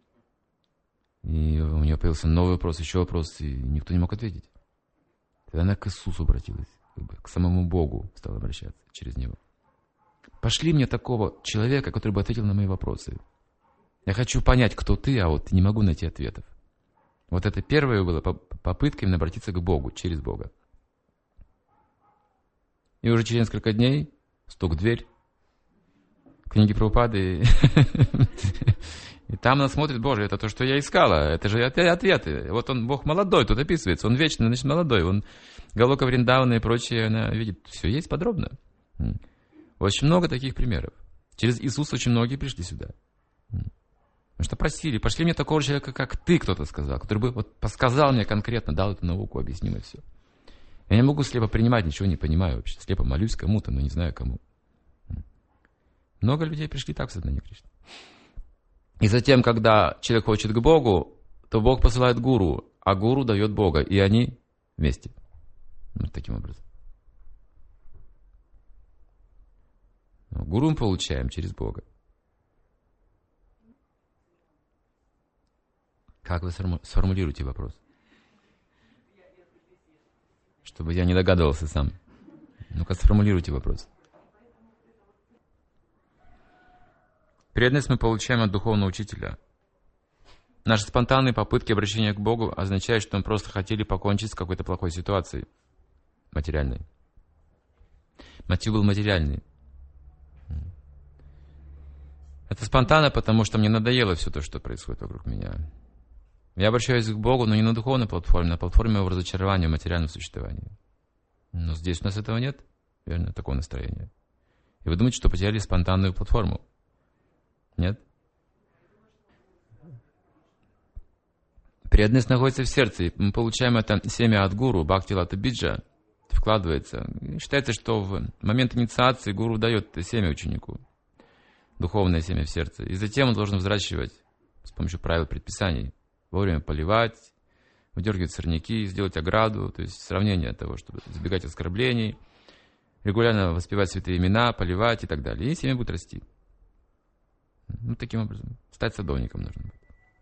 И у нее появился новый вопрос, еще вопрос, и никто не мог ответить. Тогда она к Иисусу обратилась, как бы, к самому Богу стала обращаться через Него. Пошли мне такого человека, который бы ответил на мои вопросы. Я хочу понять, кто ты, а вот не могу найти ответов. Вот это первое было попытка именно обратиться к Богу, через Бога. И уже через несколько дней стук в дверь, книги Прабхупады, и там она смотрит, Боже, это то, что я искала, это же ответы. Вот он, Бог молодой, тут описывается, он вечный, значит, молодой, он Галока Вриндавана и прочее, она видит, все есть подробно. Очень много таких примеров. Через Иисуса очень многие пришли сюда. Потому что просили, пошли мне такого человека, как ты, кто-то сказал, который бы вот подсказал мне конкретно, дал эту науку, объяснил и все. Я не могу слепо принимать, ничего не понимаю вообще. Слепо молюсь кому-то, но не знаю кому. Много людей пришли так в сознание Кришны. И затем, когда человек хочет к Богу, то Бог посылает гуру, а гуру дает Бога, и они вместе. Вот таким образом. Но гуру мы получаем через Бога. Как вы сформулируете вопрос? Чтобы я не догадывался сам. Ну-ка, сформулируйте вопрос. Преданность мы получаем от духовного учителя. Наши спонтанные попытки обращения к Богу означают, что мы просто хотели покончить с какой-то плохой ситуацией. Материальной. Мотив был материальный. Это спонтанно, потому что мне надоело все то, что происходит вокруг меня. Я обращаюсь к Богу, но не на духовной платформе, на платформе моего разочарования в материальном существовании. Но здесь у нас этого нет, верно, такого настроения. И вы думаете, что потеряли спонтанную платформу? Нет? Преданность находится в сердце, и мы получаем это семя от гуру, бхакти лата биджа, вкладывается. И считается, что в момент инициации гуру дает семя ученику, духовное семя в сердце. И затем он должен взращивать с помощью правил предписаний, вовремя поливать, выдергивать сорняки, сделать ограду, то есть сравнение того, чтобы избегать оскорблений, регулярно воспевать святые имена, поливать и так далее. И семя будет расти. Ну, таким образом. Стать садовником нужно будет.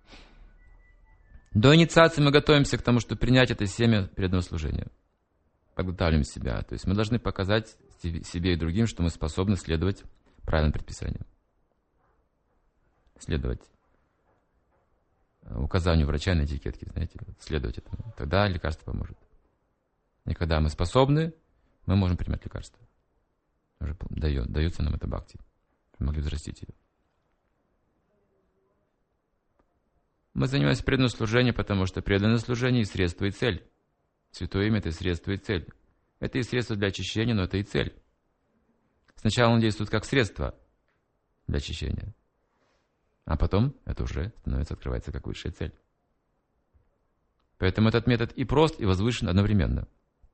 До инициации мы готовимся к тому, чтобы принять это семя преданного служения. Подготавливаем себя. То есть мы должны показать себе и другим, что мы способны следовать правильным предписаниям. Следовать указанию врача на этикетке, знаете, следовать этому. Тогда лекарство поможет. И когда мы способны, мы можем принимать лекарство. Уже дает, дается нам это бхакти. Мы могли взрастить ее. Мы занимаемся преданным служением, потому что преданное служение и средство, и цель. Святое имя — это и средство, и цель. Это и средство для очищения, но это и цель. Сначала он действует как средство для очищения, а потом это уже становится, открывается как высшая цель. Поэтому этот метод и прост, и возвышен одновременно.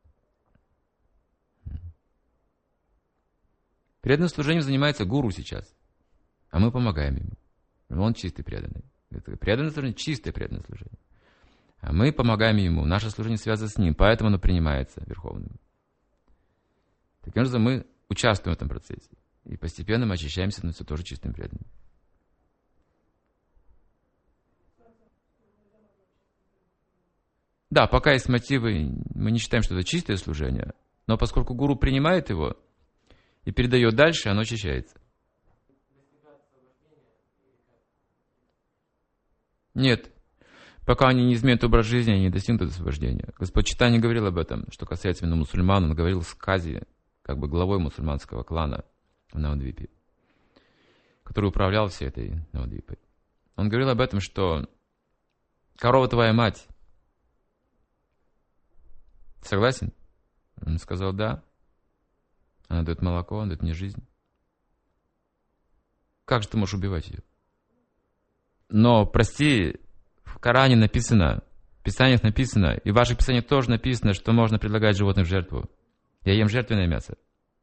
Преданным служением занимается гуру сейчас, а мы помогаем ему. Он чистый преданный. Это преданное служение, чистое преданное служение. А мы помогаем ему. Наше служение связано с ним, поэтому оно принимается Верховным. Таким образом, мы участвуем в этом процессе. И постепенно мы очищаемся, становимся тоже чистым преданным. Да, пока есть мотивы, мы не считаем, что это чистое служение, но поскольку гуру принимает его и передает дальше, оно очищается. Нет. Пока они не изменят образ жизни, они не достигнут освобождения. Господь Чайтанья говорил об этом, что касается именно мусульман. Он говорил с Кази, как бы главой мусульманского клана в Навадвипе, который управлял всей этой Навадвипой. Он говорил об этом, что корова твоя мать. Согласен? Он сказал, да. Она дает молоко, она дает мне жизнь. Как же ты можешь убивать ее? Но, прости, в Коране написано, в Писаниях написано, и в ваших Писаниях тоже написано, что можно предлагать животных в жертву. Я ем жертвенное мясо.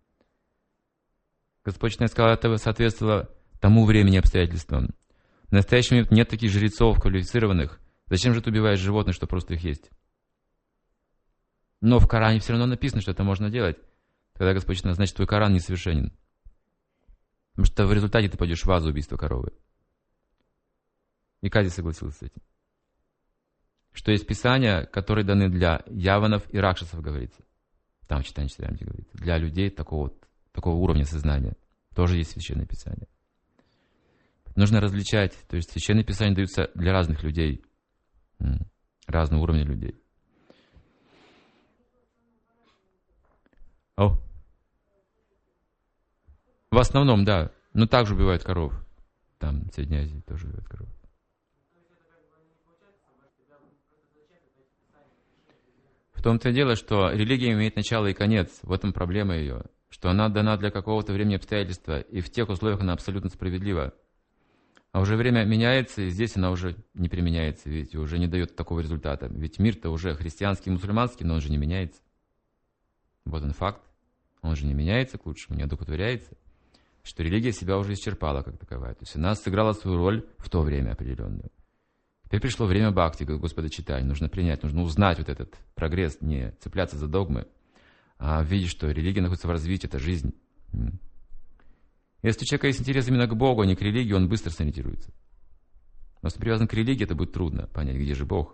Господь Чайтанья сказал, это соответствовало тому времени и обстоятельствам. В настоящий момент нет таких жрецов квалифицированных. Зачем же ты убиваешь животных, что просто их есть? Но в Коране все равно написано, что это можно делать. Тогда Господь Чайтанья, значит, твой Коран несовершенен. Потому что в результате ты пойдешь в ад за убийство коровы. И Кази согласился с этим. Что есть Писания, которые даны для яванов и ракшасов, говорится. Там в Чайтанья Чаритамрите говорится. Для людей такого, такого уровня сознания. Тоже есть Священное Писание. Нужно различать. То есть Священные Писания даются для разных людей. Разного уровня людей. О. В основном, да. Но также убивают коров. Там, в Средней Азии, тоже убивают коров. В том-то и дело, что религия имеет начало и конец. В этом проблема ее. Что она дана для какого-то времени обстоятельства, и в тех условиях она абсолютно справедлива. А уже время меняется, и здесь она уже не применяется, ведь уже не дает такого результата. Ведь мир-то уже христианский, мусульманский, но он же не меняется. Вот он факт. Он же не меняется к лучшему, не одухотворяется. Что религия себя уже исчерпала как таковая. То есть она сыграла свою роль в то время определенную. Теперь пришло время бхакти, Господа Чайтаньи. Нужно принять, нужно узнать вот этот прогресс, не цепляться за догмы, а видеть, что религия находится в развитии, это жизнь. Если у человека есть интерес именно к Богу, а не к религии, он быстро сориентируется. Но если привязан к религии, это будет трудно понять, где же Бог.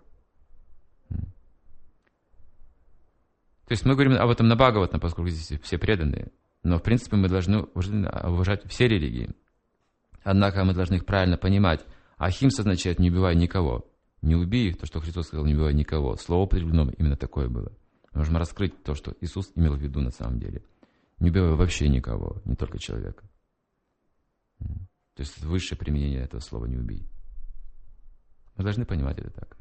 То есть мы говорим об этом на Бхагаватам, поскольку здесь все преданные. Но в принципе мы должны уважать все религии. Однако мы должны их правильно понимать. Ахимса означает «не убивай никого». Не убей, то, что Христос сказал, не убивай никого. Слово употреблено именно такое было. Мы можем раскрыть то, что Иисус имел в виду на самом деле. Не убивай вообще никого, не только человека. То есть высшее применение этого слова «не убей». Мы должны понимать это так.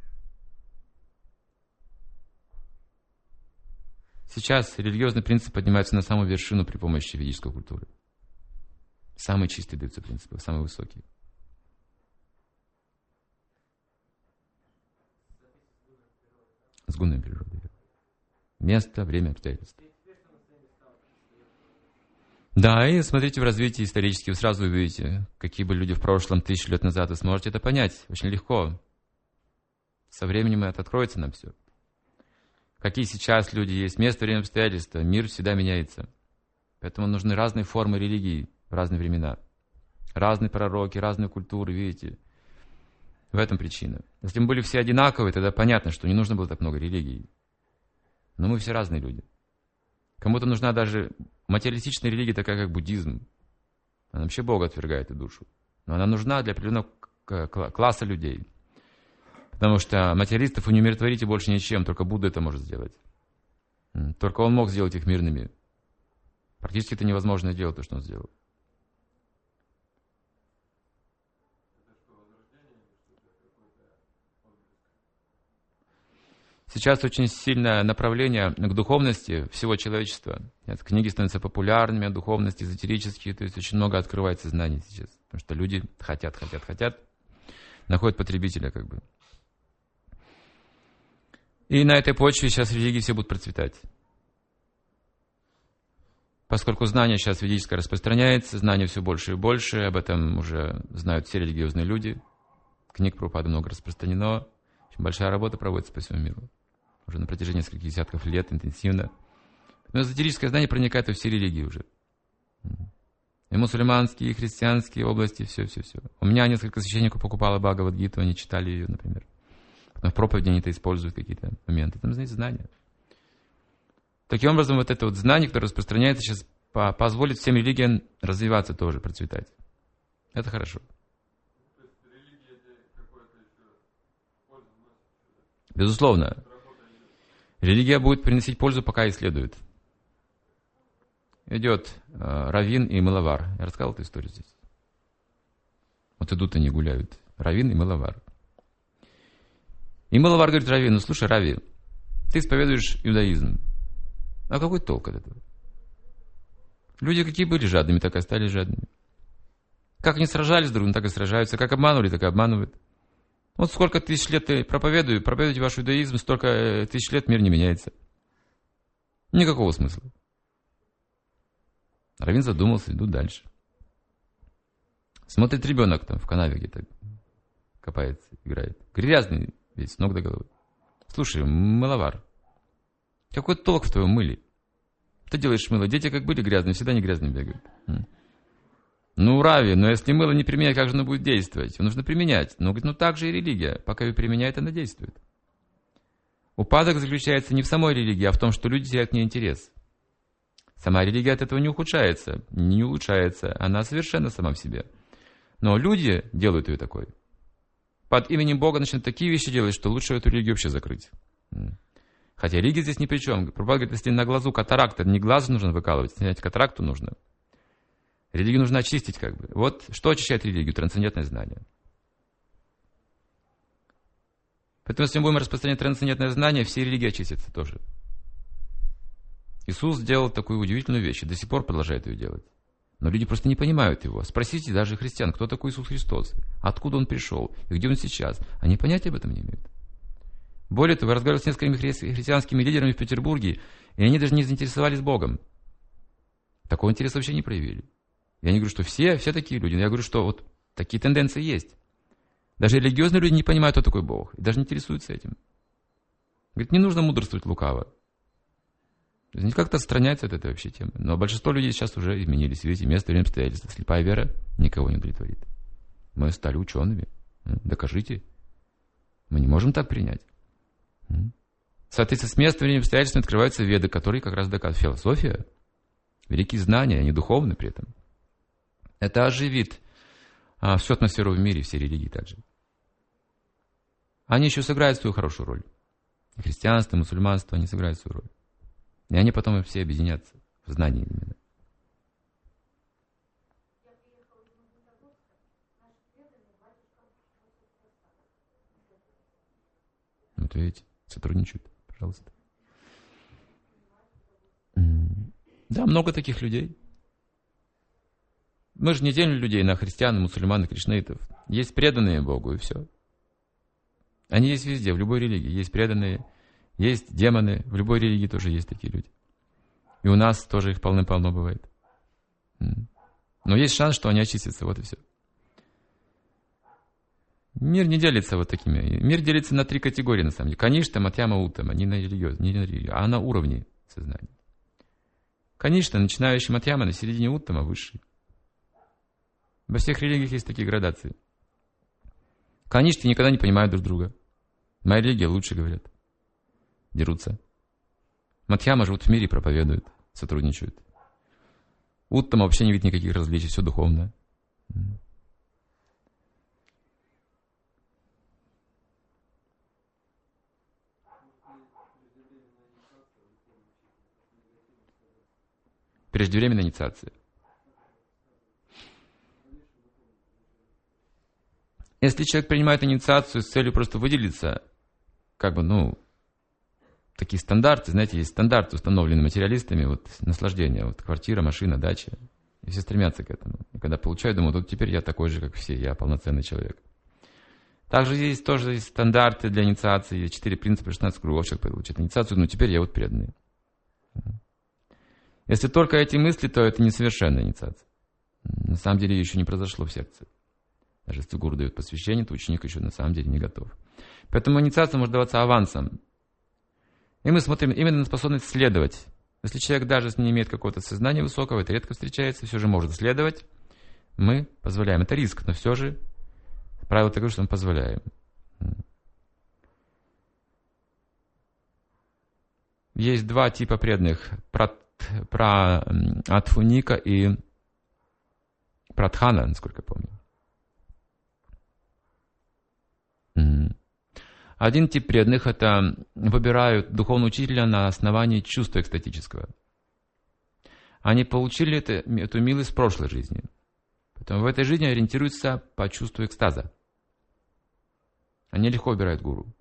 Сейчас религиозный принцип поднимается на самую вершину при помощи ведической культуры. Самые чистые даются принципы, самые высокие. С гунной природой. Место, время, обстоятельства. Да, и смотрите в развитии исторически, вы сразу увидите, какие были люди в прошлом, тысячу лет назад, вы сможете это понять очень легко. Со временем это откроется нам все. Какие сейчас люди есть, место, время, обстоятельства, мир всегда меняется. Поэтому нужны разные формы религии в разные времена. Разные пророки, разные культуры, видите. В этом причина. Если мы были все одинаковые, тогда понятно, что не нужно было так много религий. Но мы все разные люди. Кому-то нужна даже материалистичная религия, такая как буддизм. Она вообще Бога отвергает и душу. Но она нужна для определенного класса людей. Потому что материалистов вы не умиротворите больше ничем, только Будда это может сделать. Только он мог сделать их мирными. Практически это невозможно делать, то, что он сделал. Сейчас очень сильное направление к духовности всего человечества. Нет, книги становятся популярными о духовности, эзотерические, то есть очень много открывается знаний сейчас. Потому что люди хотят, хотят, хотят, находят потребителя как бы. И на этой почве сейчас религии все будут процветать. Поскольку знание сейчас ведическое распространяется, знание все больше и больше, об этом уже знают все религиозные люди. Книг Прабхупады много распространено. Очень большая работа проводится по всему миру. Уже на протяжении нескольких десятков лет интенсивно. Но эзотерическое знание проникает во все религии уже. И мусульманские, и христианские области, все-все-все. У меня несколько священников покупало Бхагавад-гиту, они читали ее, например. Потом в проповеди они это используют, какие-то моменты. Там, знаете, знания. Таким образом, вот это вот знание, которое распространяется сейчас, позволит всем религиям развиваться тоже, процветать. Это хорошо. Безусловно. Религия будет приносить пользу, пока исследует. Идет э, Равин и Мылавар. Я рассказал эту историю здесь. Вот идут они гуляют. Равин и Мылавар. И Мылавар говорит Равину: слушай, Рави, ты исповедуешь иудаизм. А какой толк от этого? Люди какие были жадными, так и остались жадными. Как они сражались друг с другом, так и сражаются. Как обманывали, так и обманывают. Вот сколько тысяч лет я проповедую, проповедуйте ваш иудаизм, столько тысяч лет мир не меняется. Никакого смысла. Равин задумался, идут дальше. Смотрит ребенок там в канаве где-то копается, играет. Грязный весь, с ног до головы. Слушай, Мылавар, какой толк в твоем мыле? Ты делаешь мыло. Дети как были грязные, всегда не грязные бегают. Ну, Рави, но если мыло не применять, как же оно будет действовать? Его нужно применять. Но, говорит, ну так же и религия. Пока ее применяет, она действует. Упадок заключается не в самой религии, а в том, что люди теряют к ней интерес. Сама религия от этого не ухудшается, не улучшается. Она совершенно сама в себе. Но люди делают ее такой. Под именем Бога начинают такие вещи делать, что лучше эту религию вообще закрыть. Хотя религия здесь ни при чем. Прабхупада говорит, если на глазу катаракта, не глаз нужно выкалывать, снять катаракту нужно. Религию нужно очистить как бы. Вот что очищает религию? Трансцендентное знание. Поэтому если мы будем распространять трансцендентное знание, все религии очистятся тоже. Иисус сделал такую удивительную вещь и до сих пор продолжает ее делать. Но люди просто не понимают его. Спросите даже христиан, кто такой Иисус Христос? Откуда он пришел? И где он сейчас? Они понятия об этом не имеют. Более того, я разговаривал с несколькими христианскими лидерами в Петербурге, и они даже не заинтересовались Богом. Такого интереса вообще не проявили. Я не говорю, что все, все такие люди, но я говорю, что вот такие тенденции есть. Даже религиозные люди не понимают, кто такой Бог, и даже не интересуются этим. Говорит, не нужно мудрствовать лукаво. Они как-то отстраняются от этой вообще темы. Но большинство людей сейчас уже изменились. Видите, место, время, обстоятельства. Слепая вера никого не удовлетворит. Мы стали учеными. Докажите. Мы не можем так принять. Соответственно, с места, времени, обстоятельств открываются веды, которые как раз доказывают. Философия, великие знания, они духовны при этом. Это оживит а, всю атмосферу в мире, все религии также. Они еще сыграют свою хорошую роль. И христианство, и мусульманство, они сыграют свою роль. И они потом и все объединятся в знании именно. Вот видите, сотрудничают, пожалуйста. Да, много таких людей. Мы же не делим людей на христиан, мусульман и кришнаитов. Есть преданные Богу, и все. Они есть везде, в любой религии. Есть преданные, есть демоны. В любой религии тоже есть такие люди. И у нас тоже их полным-полно бывает. Но есть шанс, что они очистятся, вот и все. Мир не делится вот такими. Мир делится на три категории, на самом деле. Каништа, Матьяма, Уттама. Не на религию, не на религию, а на уровне сознания. Каништа, начинающий Матьяма, на середине Уттама, высший. Во всех религиях есть такие градации. Каништы никогда не понимают друг друга. Моя религия лучше, говорят. Дерутся. Матьяма живут в мире и проповедуют, сотрудничают. Уттама вообще не видит никаких различий, все духовно. Преждевременная инициация. Если человек принимает инициацию с целью просто выделиться, как бы, ну, такие стандарты, знаете, есть стандарты, установленные материалистами, вот наслаждение, вот квартира, машина, дача. И все стремятся к этому. И когда получают, думают, вот теперь я такой же, как все, я полноценный человек. Также есть тоже есть стандарты для инициации, четыре принципа, шестнадцать кругов, человек получит инициацию, ну теперь я вот преданный. Если только эти мысли, то это несовершенная инициация. На самом деле еще не произошло в сердце. Даже если гуру дает посвящение, то ученик еще на самом деле не готов. Поэтому инициация может даваться авансом. И мы смотрим именно на способность следовать. Если человек даже не имеет какого-то сознания высокого, это редко встречается, все же может следовать, мы позволяем. Это риск, но все же правило такое, что мы позволяем. Есть два типа преданных. Про Атфуника и Пратхана, насколько я помню. Один тип преданных — это выбирают духовного учителя на основании чувства экстатического. Они получили это, эту милость в прошлой жизни. Поэтому в этой жизни ориентируются по чувству экстаза. Они легко выбирают гуру.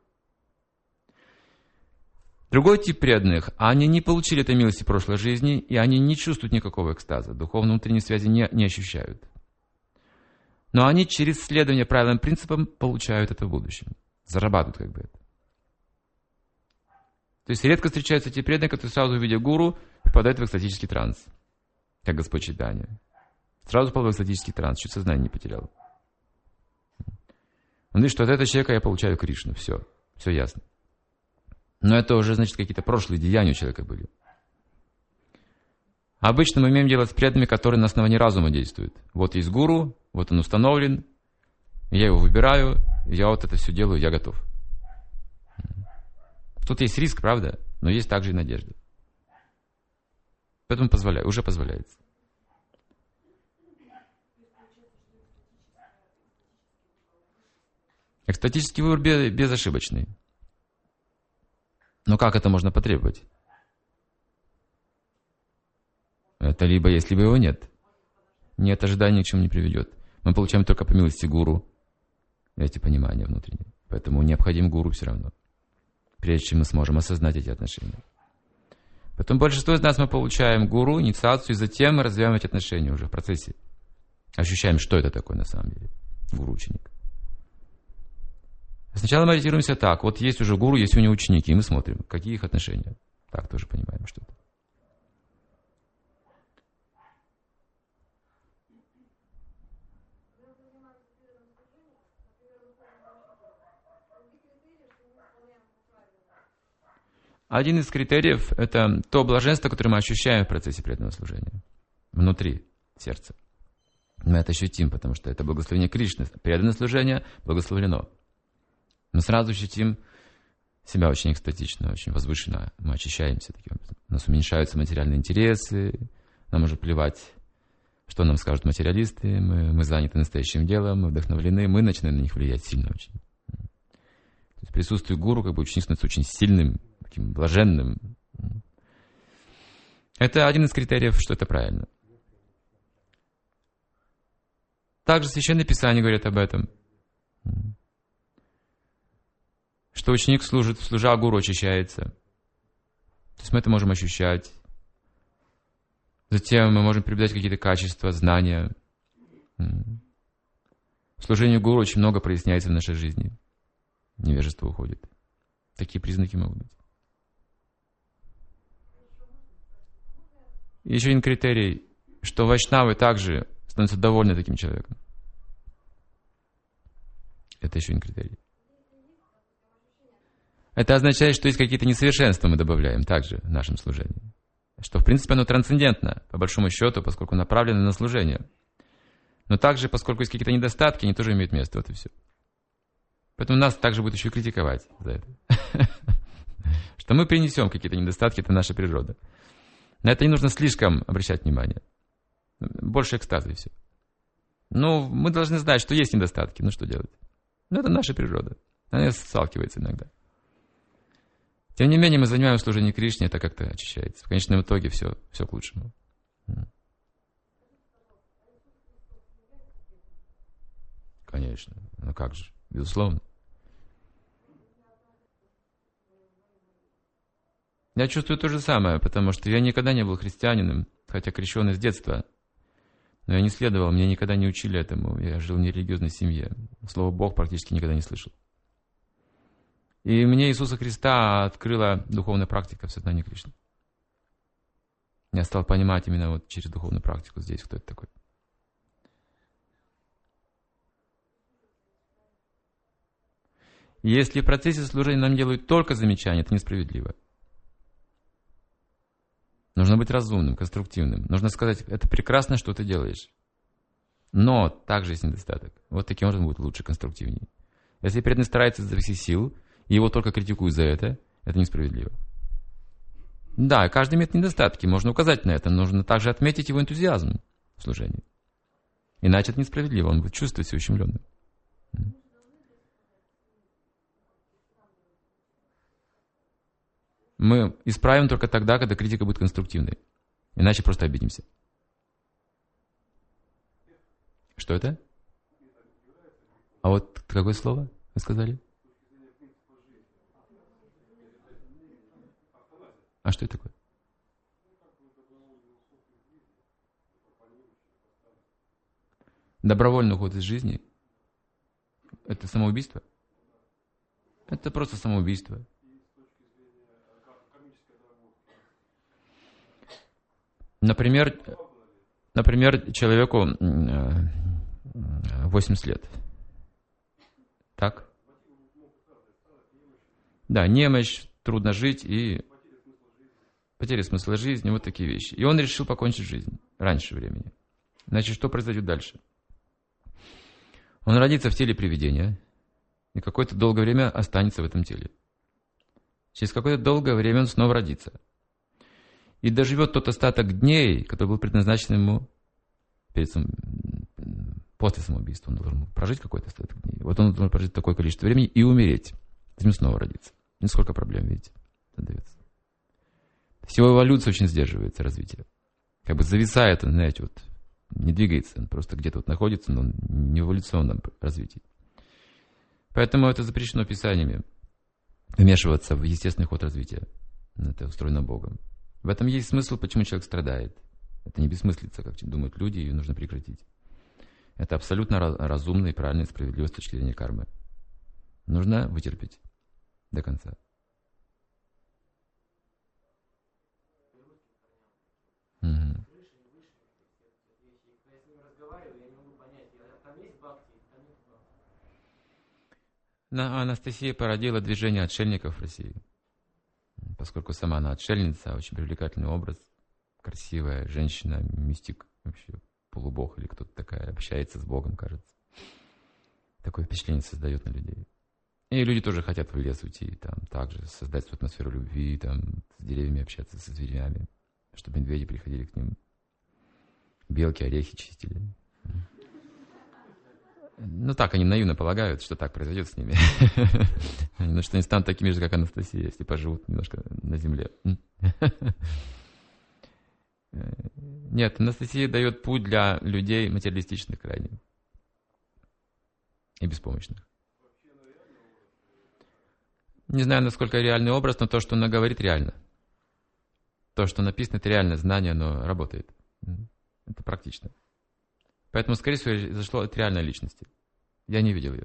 Другой тип преданных, они не получили этой милости в прошлой жизни, и они не чувствуют никакого экстаза, духовной внутренней связи не, не ощущают. Но они через следование правильным принципам получают это в будущем. Зарабатывают как бы это. То есть редко встречаются те преданные, которые сразу, увидя гуру, впадают в экстатический транс. Как Господь Чайтанья. Сразу впал в экстатический транс, чуть сознание не потерял. Он говорит, что от этого человека я получаю Кришну. Все, все ясно. Но это уже, значит, какие-то прошлые деяния у человека были. Обычно мы имеем дело с преданными, которые на основании разума действуют. Вот есть гуру, вот он установлен, я его выбираю, я вот это все делаю, я готов. Тут есть риск, правда, но есть также и надежда. Поэтому позволяю, уже позволяется. Экстатический выбор безошибочный. Но как это можно потребовать? Это либо есть, либо его нет. Нет ожидания, ни к чему не приведет. Мы получаем только по милости гуру эти понимания внутренние. Поэтому необходим гуру все равно, прежде чем мы сможем осознать эти отношения. Поэтому большинство из нас мы получаем гуру, инициацию, и затем мы развиваем эти отношения уже в процессе. Ощущаем, что это такое на самом деле, гуру-ученик. Сначала мы ориентируемся так. Вот есть уже гуру, есть у него ученики, и мы смотрим, какие их отношения. Так тоже понимаем, что это. Один из критериев – это то блаженство, которое мы ощущаем в процессе преданного служения. Внутри сердца. Мы это ощутим, потому что это благословение Кришны. Преданное служение благословлено. Мы сразу ощутим себя очень экстатично, очень возвышенно. Мы очищаемся таким образом. У нас уменьшаются материальные интересы. Нам уже плевать, что нам скажут материалисты. Мы, мы заняты настоящим делом, мы вдохновлены. Мы начинаем на них влиять сильно очень. То есть присутствие гуру, как бы ученик становится очень сильным, таким блаженным. Это один из критериев, что это правильно. Также Священное Писание говорит об этом. Что ученик служит, служа гуру, очищается. То есть мы это можем ощущать. Затем мы можем приобретать какие-то качества, знания. В служении гуру очень много проясняется в нашей жизни. Невежество уходит. Такие признаки могут быть. И еще один критерий, что вайшнавы также становятся довольны таким человеком. Это еще один критерий. Это означает, что есть какие-то несовершенства мы добавляем также в нашем служении. Что, в принципе, оно трансцендентно, по большому счету, поскольку направлено на служение. Но также, поскольку есть какие-то недостатки, они тоже имеют место. Вот и все. Поэтому нас также будет еще и критиковать за это. Что мы принесем какие-то недостатки, это наша природа. На это не нужно слишком обращать внимание. Больше экстаза и все. Ну, мы должны знать, что есть недостатки. Ну, что делать? Ну, это наша природа. Она сталкивается иногда. Тем не менее, мы занимаемся служением Кришне, это как-то очищается. В конечном итоге все, все к лучшему. Конечно. Ну как же? Безусловно. Я чувствую то же самое, потому что я никогда не был христианином, хотя крещенный с детства. Но я не следовал, меня никогда не учили этому. Я жил в нерелигиозной семье. Слово «Бог» практически никогда не слышал. И мне Иисуса Христа открыла духовная практика в сознании Кришны. Я стал понимать именно вот через духовную практику здесь, кто это такой. Если в процессе служения нам делают только замечания, это несправедливо. Нужно быть разумным, конструктивным. Нужно сказать, это прекрасно, что ты делаешь. Но также есть недостаток. Вот таким образом будет лучше, конструктивнее. Если преданный старается изо всех сил, и его только критикуют за это, это несправедливо. Да, каждый имеет недостатки, можно указать на это, но нужно также отметить его энтузиазм в служении. Иначе это несправедливо, он будет чувствовать себя ущемленным. Мы исправим только тогда, когда критика будет конструктивной. Иначе просто обидимся. Что это? А вот какое слово вы сказали? А что это такое? Добровольный уход из жизни? Это самоубийство? Это просто самоубийство. Например, например, человеку восемьдесят лет. Так? Да, немощь, трудно жить и потеря смысла жизни, вот такие вещи. И он решил покончить жизнь раньше времени. Значит, что произойдет дальше? Он родится в теле привидения и какое-то долгое время останется в этом теле. Через какое-то долгое время он снова родится. И доживет тот остаток дней, который был предназначен ему перед сам... после самоубийства. Он должен прожить какой-то остаток дней. Вот он должен прожить такое количество времени и умереть. Затем снова родиться. Несколько проблем, видите, задается. Всего эволюция очень сдерживается, развитие. Как бы зависает он, знаете, вот, не двигается. Он просто где-то вот находится, но он не в эволюционном развитии. Поэтому это запрещено писаниями. Вмешиваться в естественный ход развития. Это устроено Богом. В этом есть смысл, почему человек страдает. Это не бессмыслица, как думают люди, ее нужно прекратить. Это абсолютно разумно и правильно и справедливо с точки зрения кармы. Нужно вытерпеть до конца. Угу. Анастасия породила движение отшельников в России. Поскольку сама она отшельница, очень привлекательный образ, красивая женщина, мистик, вообще полубог или кто-то такая, общается с Богом, кажется. Такое впечатление создает на людей. И люди тоже хотят в лес уйти, там, также создать свою атмосферу любви, там, с деревьями общаться, со зверями, чтобы медведи приходили к ним, белки, орехи чистили. Ну так, они наивно полагают, что так произойдет с ними. Ну, что они станут такими же, как Анастасия, если поживут немножко на земле. Нет, Анастасия дает путь для людей материалистичных крайне. И беспомощных. Не знаю, насколько реальный образ, но то, что она говорит, реально. То, что написано, это реальное знание, оно работает. Это практично. Поэтому, скорее всего, зашло от реальной личности. Я не видел ее.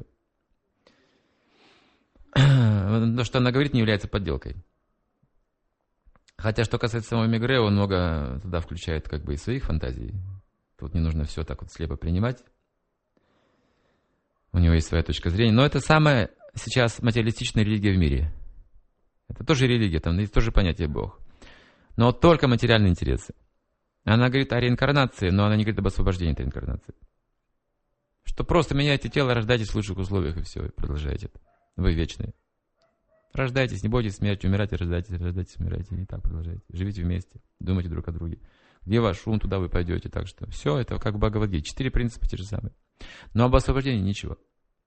То, что она говорит, не является подделкой. Хотя, что касается самого Мегре, он много туда включает как бы и своих фантазий. Тут не нужно все так вот слепо принимать. У него есть своя точка зрения. Но это самая сейчас материалистичная религия в мире. Это тоже религия, там есть тоже понятие Бог. Но только материальные интересы. Она говорит о реинкарнации, но она не говорит об освобождении от реинкарнации. Что просто меняйте тело, рождайтесь в лучших условиях, и все, и продолжайте это. Вы вечные. Рождайтесь, не бойтесь смерти, умирайте, рождайтесь, рождайтесь, умирайте, и так продолжайте. Живите вместе, думайте друг о друге. Где ваш ум, туда вы пойдете. Так что все, это как в Бхагавад-гите. Четыре принципа те же самые. Но об освобождении ничего.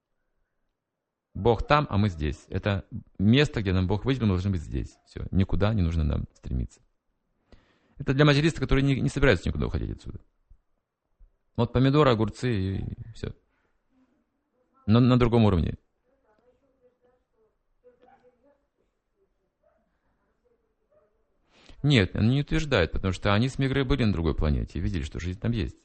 Бог там, а мы здесь. Это место, где нам Бог выделил, мы должны быть здесь. Все, никуда не нужно нам стремиться. Это для материалистов, которые не, не собираются никуда уходить отсюда. Вот помидоры, огурцы и все. Но на другом уровне. Нет, они не утверждают, потому что они с Мегрой были на другой планете и видели, что жизнь там есть.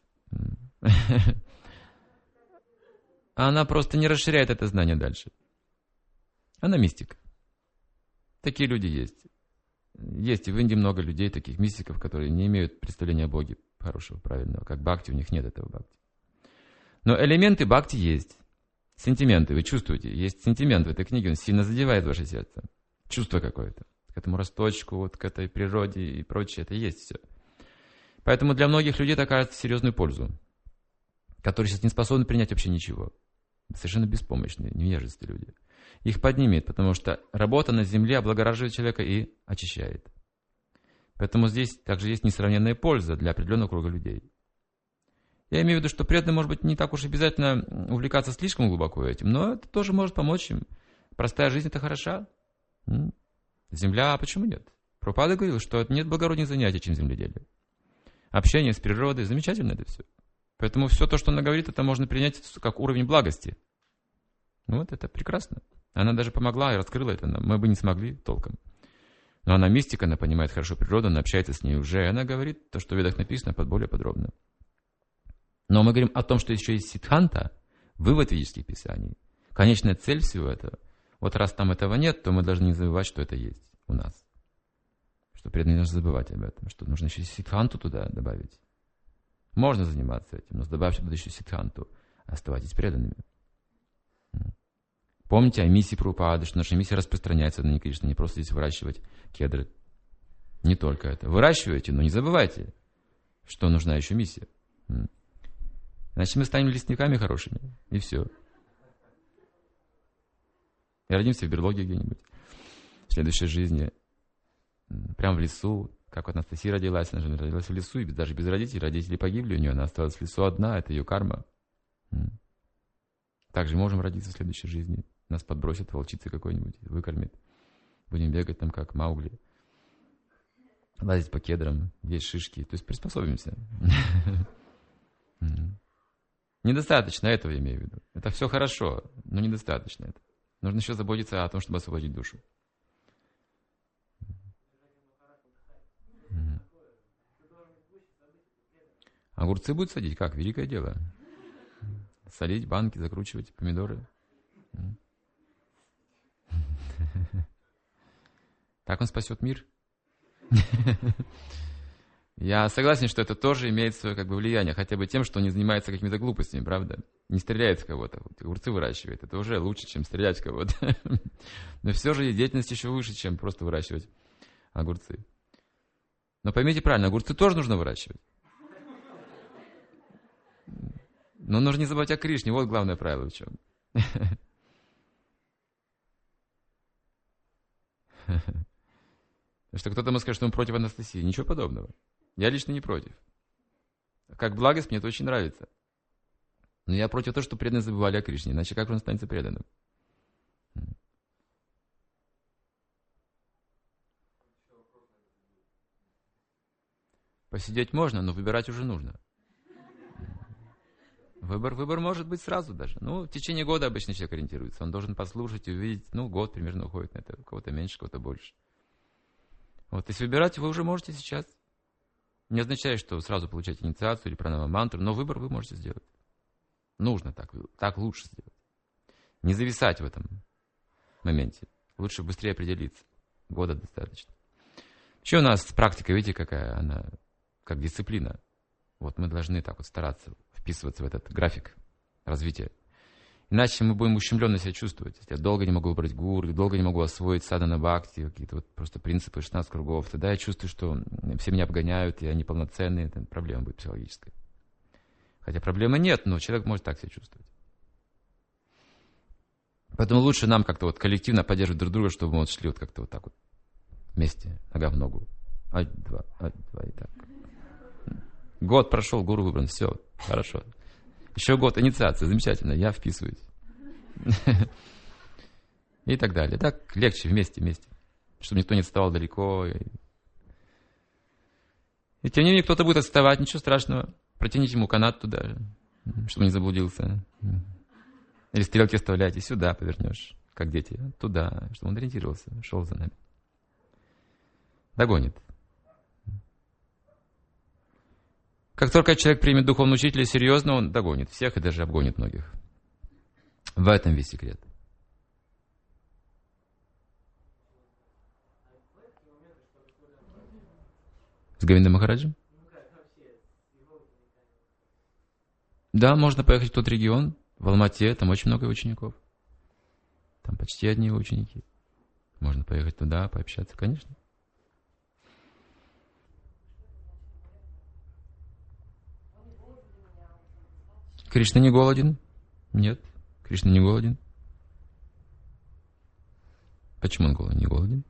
Она просто не расширяет это знание дальше. Она мистик. Такие люди есть. Есть и в Индии много людей, таких мистиков, которые не имеют представления о Боге хорошего, правильного. Как бхакти, у них нет этого бхакти. Но элементы бхакти есть. Сентименты, вы чувствуете. Есть сентимент в этой книге, он сильно задевает ваше сердце. Чувство какое-то. К этому росточку, вот к этой природе и прочее. Это есть все. Поэтому для многих людей это окажет серьезную пользу. Которые сейчас не способны принять вообще ничего. Совершенно беспомощные, невежественные люди. Их поднимет, потому что работа на земле облагораживает человека и очищает. Поэтому здесь также есть несравненная польза для определенного круга людей. Я имею в виду, что преданным, может быть, не так уж обязательно увлекаться слишком глубоко этим, но это тоже может помочь им. Простая жизнь — это хороша. Земля, а почему нет? Прабхупада говорил, что нет благороднее занятий, чем земледелие. Общение с природой — замечательно это все. Поэтому все то, что она говорит, это можно принять как уровень благости. Вот это прекрасно. Она даже помогла и раскрыла это нам. Мы бы не смогли толком. Но она мистика, она понимает хорошо природу, она общается с ней уже. И она говорит то, что в ведах написано, под более подробно. Но мы говорим о том, что еще есть сиддханта, вывод ведических писаний. Конечная цель всего этого. Вот раз там этого нет, то мы должны не забывать, что это есть у нас. Что преданные должны забывать об этом. Что нужно еще сиддханту туда добавить. Можно заниматься этим, но добавьте туда еще сиддханту. Оставайтесь преданными. Помните о миссии Прабхупады, что наша миссия распространяется на Кришна, не просто здесь выращивать кедры. Не только это. Выращивайте, но не забывайте, что нужна еще миссия. Иначе мы станем лесниками хорошими, и все. И родимся в берлоге где-нибудь в следующей жизни. Прямо в лесу. Как вот Анастасия родилась, она же родилась в лесу, и даже без родителей. Родители погибли у нее, она осталась в лесу одна, это ее карма. Также можем родиться в следующей жизни. Нас подбросит волчица какой-нибудь, выкормит. Будем бегать там, как Маугли. Лазить по кедрам, есть шишки. То есть приспособимся. Недостаточно этого, я имею в виду. Это все хорошо, но недостаточно это. Нужно еще заботиться о том, чтобы освободить душу. Огурцы будут садить? Как? Великое дело. Солить, банки, закручивать, помидоры. Так он спасет мир. Я согласен, что это тоже имеет свое как бы влияние, хотя бы тем, что он не занимается какими-то глупостями, правда? Не стреляет в кого-то, огурцы выращивает. Это уже лучше, чем стрелять в кого-то. Но все же деятельность еще выше, чем просто выращивать огурцы. Но поймите правильно, огурцы тоже нужно выращивать. Но нужно не забывать о Кришне, вот главное правило в чем. Что кто-то может сказать, что он против Анастасии. Ничего подобного. Я лично не против. Как благость мне это очень нравится. Но я против того, что преданные забывали о Кришне. Иначе как он станет преданным? Посидеть можно, но выбирать уже нужно. Выбор, выбор может быть сразу даже. Ну, в течение года обычно человек ориентируется. Он должен послушать и увидеть, ну, год примерно уходит на это. У кого-то меньше, у кого-то больше. Вот, если выбирать, вы уже можете сейчас. Не означает, что сразу получаете инициацию или пранама-мантру, но выбор вы можете сделать. Нужно так, так лучше сделать. Не зависать в этом моменте. Лучше быстрее определиться. Года достаточно. Еще у нас практика, видите, какая она, как дисциплина. Вот мы должны так вот стараться вписываться в этот график развития. Иначе мы будем ущемленно себя чувствовать. Если я долго не могу выбрать гуру, долго не могу освоить садхана бхакти, какие-то вот просто принципы шестнадцати кругов, тогда я чувствую, что все меня обгоняют, я неполноценный, это проблема будет психологическая. Хотя проблемы нет, но человек может так себя чувствовать. Поэтому лучше нам как-то вот коллективно поддерживать друг друга, чтобы мы вот шли вот как-то вот так вот вместе, нога в ногу. Один, два, один, два, и так. Год прошел, гуру выбран, все, хорошо. Еще год инициации, замечательно, я вписываюсь. И так далее. Так легче вместе, вместе. Чтобы никто не отставал далеко. И тем не менее, кто-то будет отставать, ничего страшного. Протяните ему канат туда, чтобы не заблудился. Или стрелки оставляйте, сюда повернешь, как дети, туда, чтобы он ориентировался, шел за нами. Догонит. Как только человек примет духовного учителя серьезно, он догонит всех и даже обгонит многих. В этом весь секрет. С Говинда Махараджем? Да, можно поехать в тот регион, в Алмате, там очень много учеников. Там почти одни ученики. Можно поехать туда, пообщаться, конечно. Кришна не голоден? Нет, Кришна не голоден. Почему он голоден? Не голоден?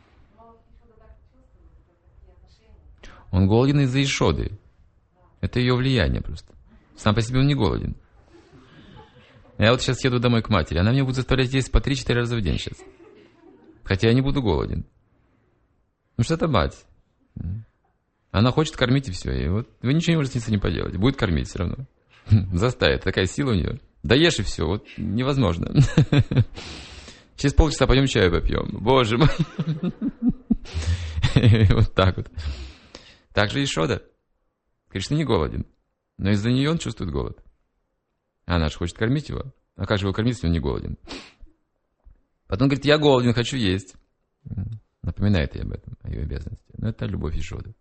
Он голоден из-за Ишоды. Это ее влияние просто. Сам по себе он не голоден. Я вот сейчас еду домой к матери. Она меня будет заставлять есть по три-четыре раза в день сейчас. Хотя я не буду голоден. Ну что это мать? Она хочет кормить и все. И вот вы ничего не можете с этим поделать. Будет кормить все равно. Заставит. Такая сила у нее. Да ешь и все. Вот невозможно. Через полчаса пойдем чаю попьем. Боже мой. Вот так вот. Так же и Ишода. Кришна не голоден. Но из-за нее он чувствует голод. Она же хочет кормить его. А как же его кормить, если он не голоден? Потом говорит, я голоден, хочу есть. Напоминает ей об этом, о ее обязанности. Но это любовь Ишоды.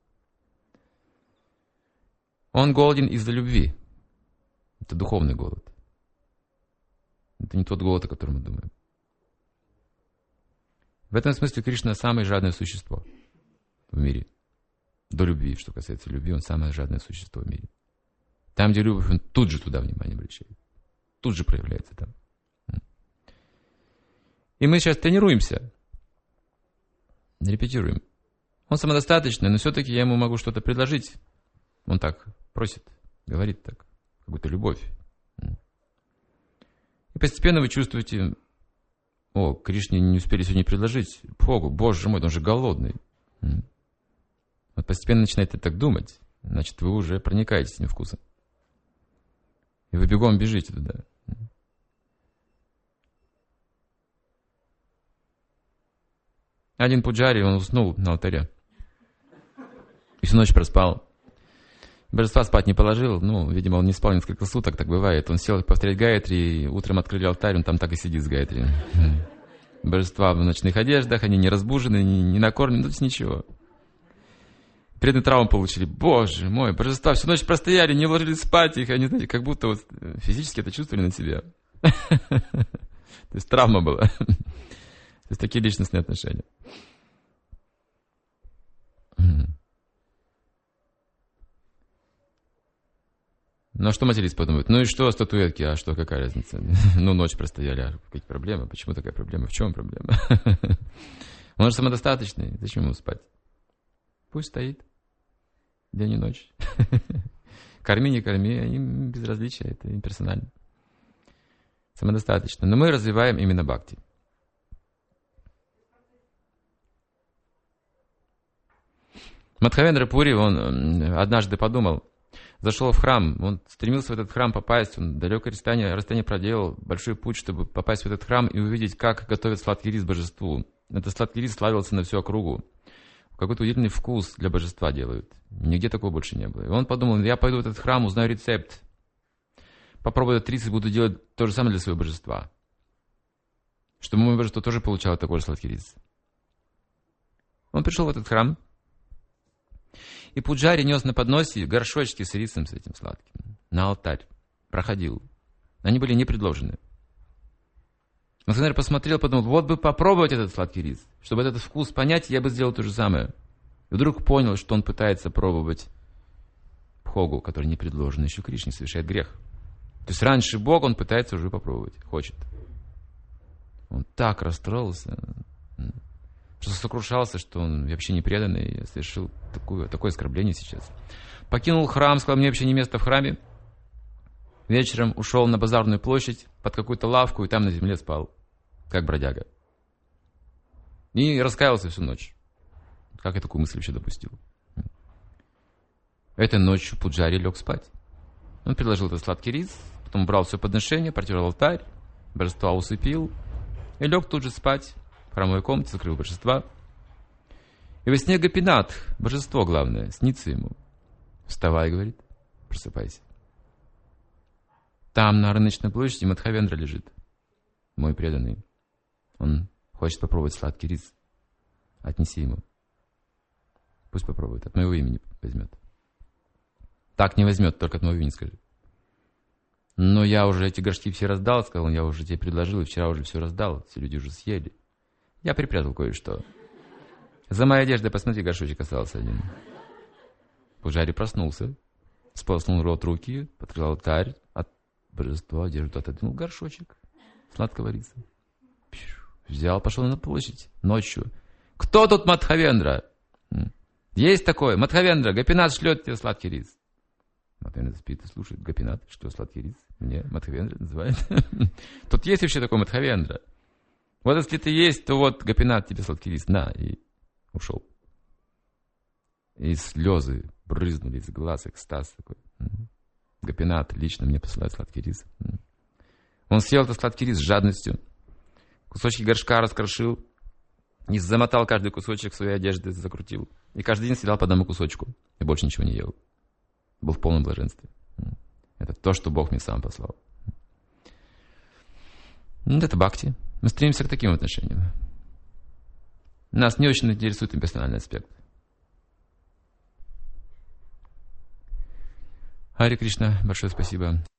Он голоден из-за любви. Это духовный голод. Это не тот голод, о котором мы думаем. В этом смысле Кришна самое жадное существо в мире. До любви, что касается любви, он самое жадное существо в мире. Там, где любовь, он тут же туда внимание обращает. Тут же проявляется там. И мы сейчас тренируемся. Репетируем. Он самодостаточный, но все-таки я ему могу что-то предложить. Он так просит, говорит так. Какую-то любовь. И постепенно вы чувствуете, о, Кришне не успели сегодня предложить. Богу, боже мой, он же голодный. Вот постепенно начинаете так думать, значит, вы уже проникаетесь этим вкусом. И вы бегом бежите туда. Один пуджари, он уснул на алтаре. И всю ночь проспал. Божества спать не положил. Ну, видимо, он не спал несколько суток, так бывает. Он сел повторять гайатри, и утром открыли алтарь, он там так и сидит с гайатри. Божества в ночных одеждах, они не разбужены, не, не накормлены, тут ничего. Переднюю травму получили. Боже мой, божества всю ночь простояли, не ложились спать их, они, знаете, как будто вот физически это чувствовали на себе. То есть травма была. То есть такие личностные отношения. Ну а что материст подумает? Ну и что статуэтки, а что, какая разница? Ну ночь простояли, а какие проблемы? Почему такая проблема? В чем проблема? Он же самодостаточный, зачем ему спать? Пусть стоит. День и ночь. Корми, не корми, им безразличие, это имперсонально. Самодостаточно. Но мы развиваем именно бхакти. Мадхавендра Пури, он однажды подумал, зашел в храм, он стремился в этот храм попасть, он далекое расстояние, расстояние проделал, большой путь, чтобы попасть в этот храм и увидеть, как готовят сладкий рис божеству. Этот сладкий рис славился на всю округу. Какой-то удивительный вкус для божества делают. Нигде такого больше не было. И он подумал, я пойду в этот храм, узнаю рецепт. Попробую этот рис и буду делать то же самое для своего божества. Чтобы мое божество тоже получало такой же сладкий рис. Он пришел в этот храм. И пуджари нес на подносе горшочки с рисом, с этим сладким. На алтарь. Проходил. Они были не предложены. Мадхавендра посмотрел, подумал, вот бы попробовать этот сладкий рис. Чтобы этот вкус понять, я бы сделал то же самое. И вдруг понял, что он пытается пробовать бхогу, который не предложен. Еще Кришне совершает грех. То есть раньше Бог он пытается уже попробовать. Хочет. Он так расстроился, что сокрушался, что он вообще не преданный. И совершил такое, такое оскорбление сейчас. Покинул храм, сказал, мне вообще не место в храме. Вечером ушел на базарную площадь под какую-то лавку и там на земле спал, как бродяга. И раскаялся всю ночь. Как я такую мысль вообще допустил? Этой ночью пуджари лег спать. Он предложил этот сладкий рис, потом брал все подношение, протер алтарь, божества усыпил и лег тут же спать в храмовой комнате, закрыл божества. И во сне Гопинатх, божество главное, снится ему. Вставай, говорит. Просыпайся. Там, на рыночной площади, Мадхавендра лежит. Мой преданный. Он хочет попробовать сладкий рис. Отнеси ему. Пусть попробует. От моего имени возьмет. Так не возьмет, только от моего имени скажи. Но я уже эти горшки все раздал, сказал, я уже тебе предложил, и вчера уже все раздал. Все люди уже съели. Я припрятал кое-что. За моей одеждой, посмотри, горшочек остался один. Пужари проснулся, сполоснул рот, руки, открыл алтарь, от божества одежду отодвинул горшочек сладкого риса. Взял, пошел на площадь ночью. Кто тут Мадхавендра? Есть такой, Мадхавендра, Гопинат шлет тебе сладкий рис. Мадхавендра спит и слушает, Гопинат, что сладкий рис? Мне Мадхавендра называют. Тут есть вообще такой Мадхавендра. Вот если ты есть, то вот Гопинат тебе сладкий рис, на, и ушел. И слезы брызнули из глаз, экстаз такой. Гопинат лично мне посылает сладкий рис. Он съел этот сладкий рис с жадностью. Кусочки горшка раскрошил. И замотал каждый кусочек своей одежды, закрутил. И каждый день съедал по одному кусочку. И больше ничего не ел. Был в полном блаженстве. Это то, что Бог мне сам послал. Ну, это бхакти. Мы стремимся к таким отношениям. Нас не очень интересует имперсональный аспект. Харе Кришна, большое спасибо.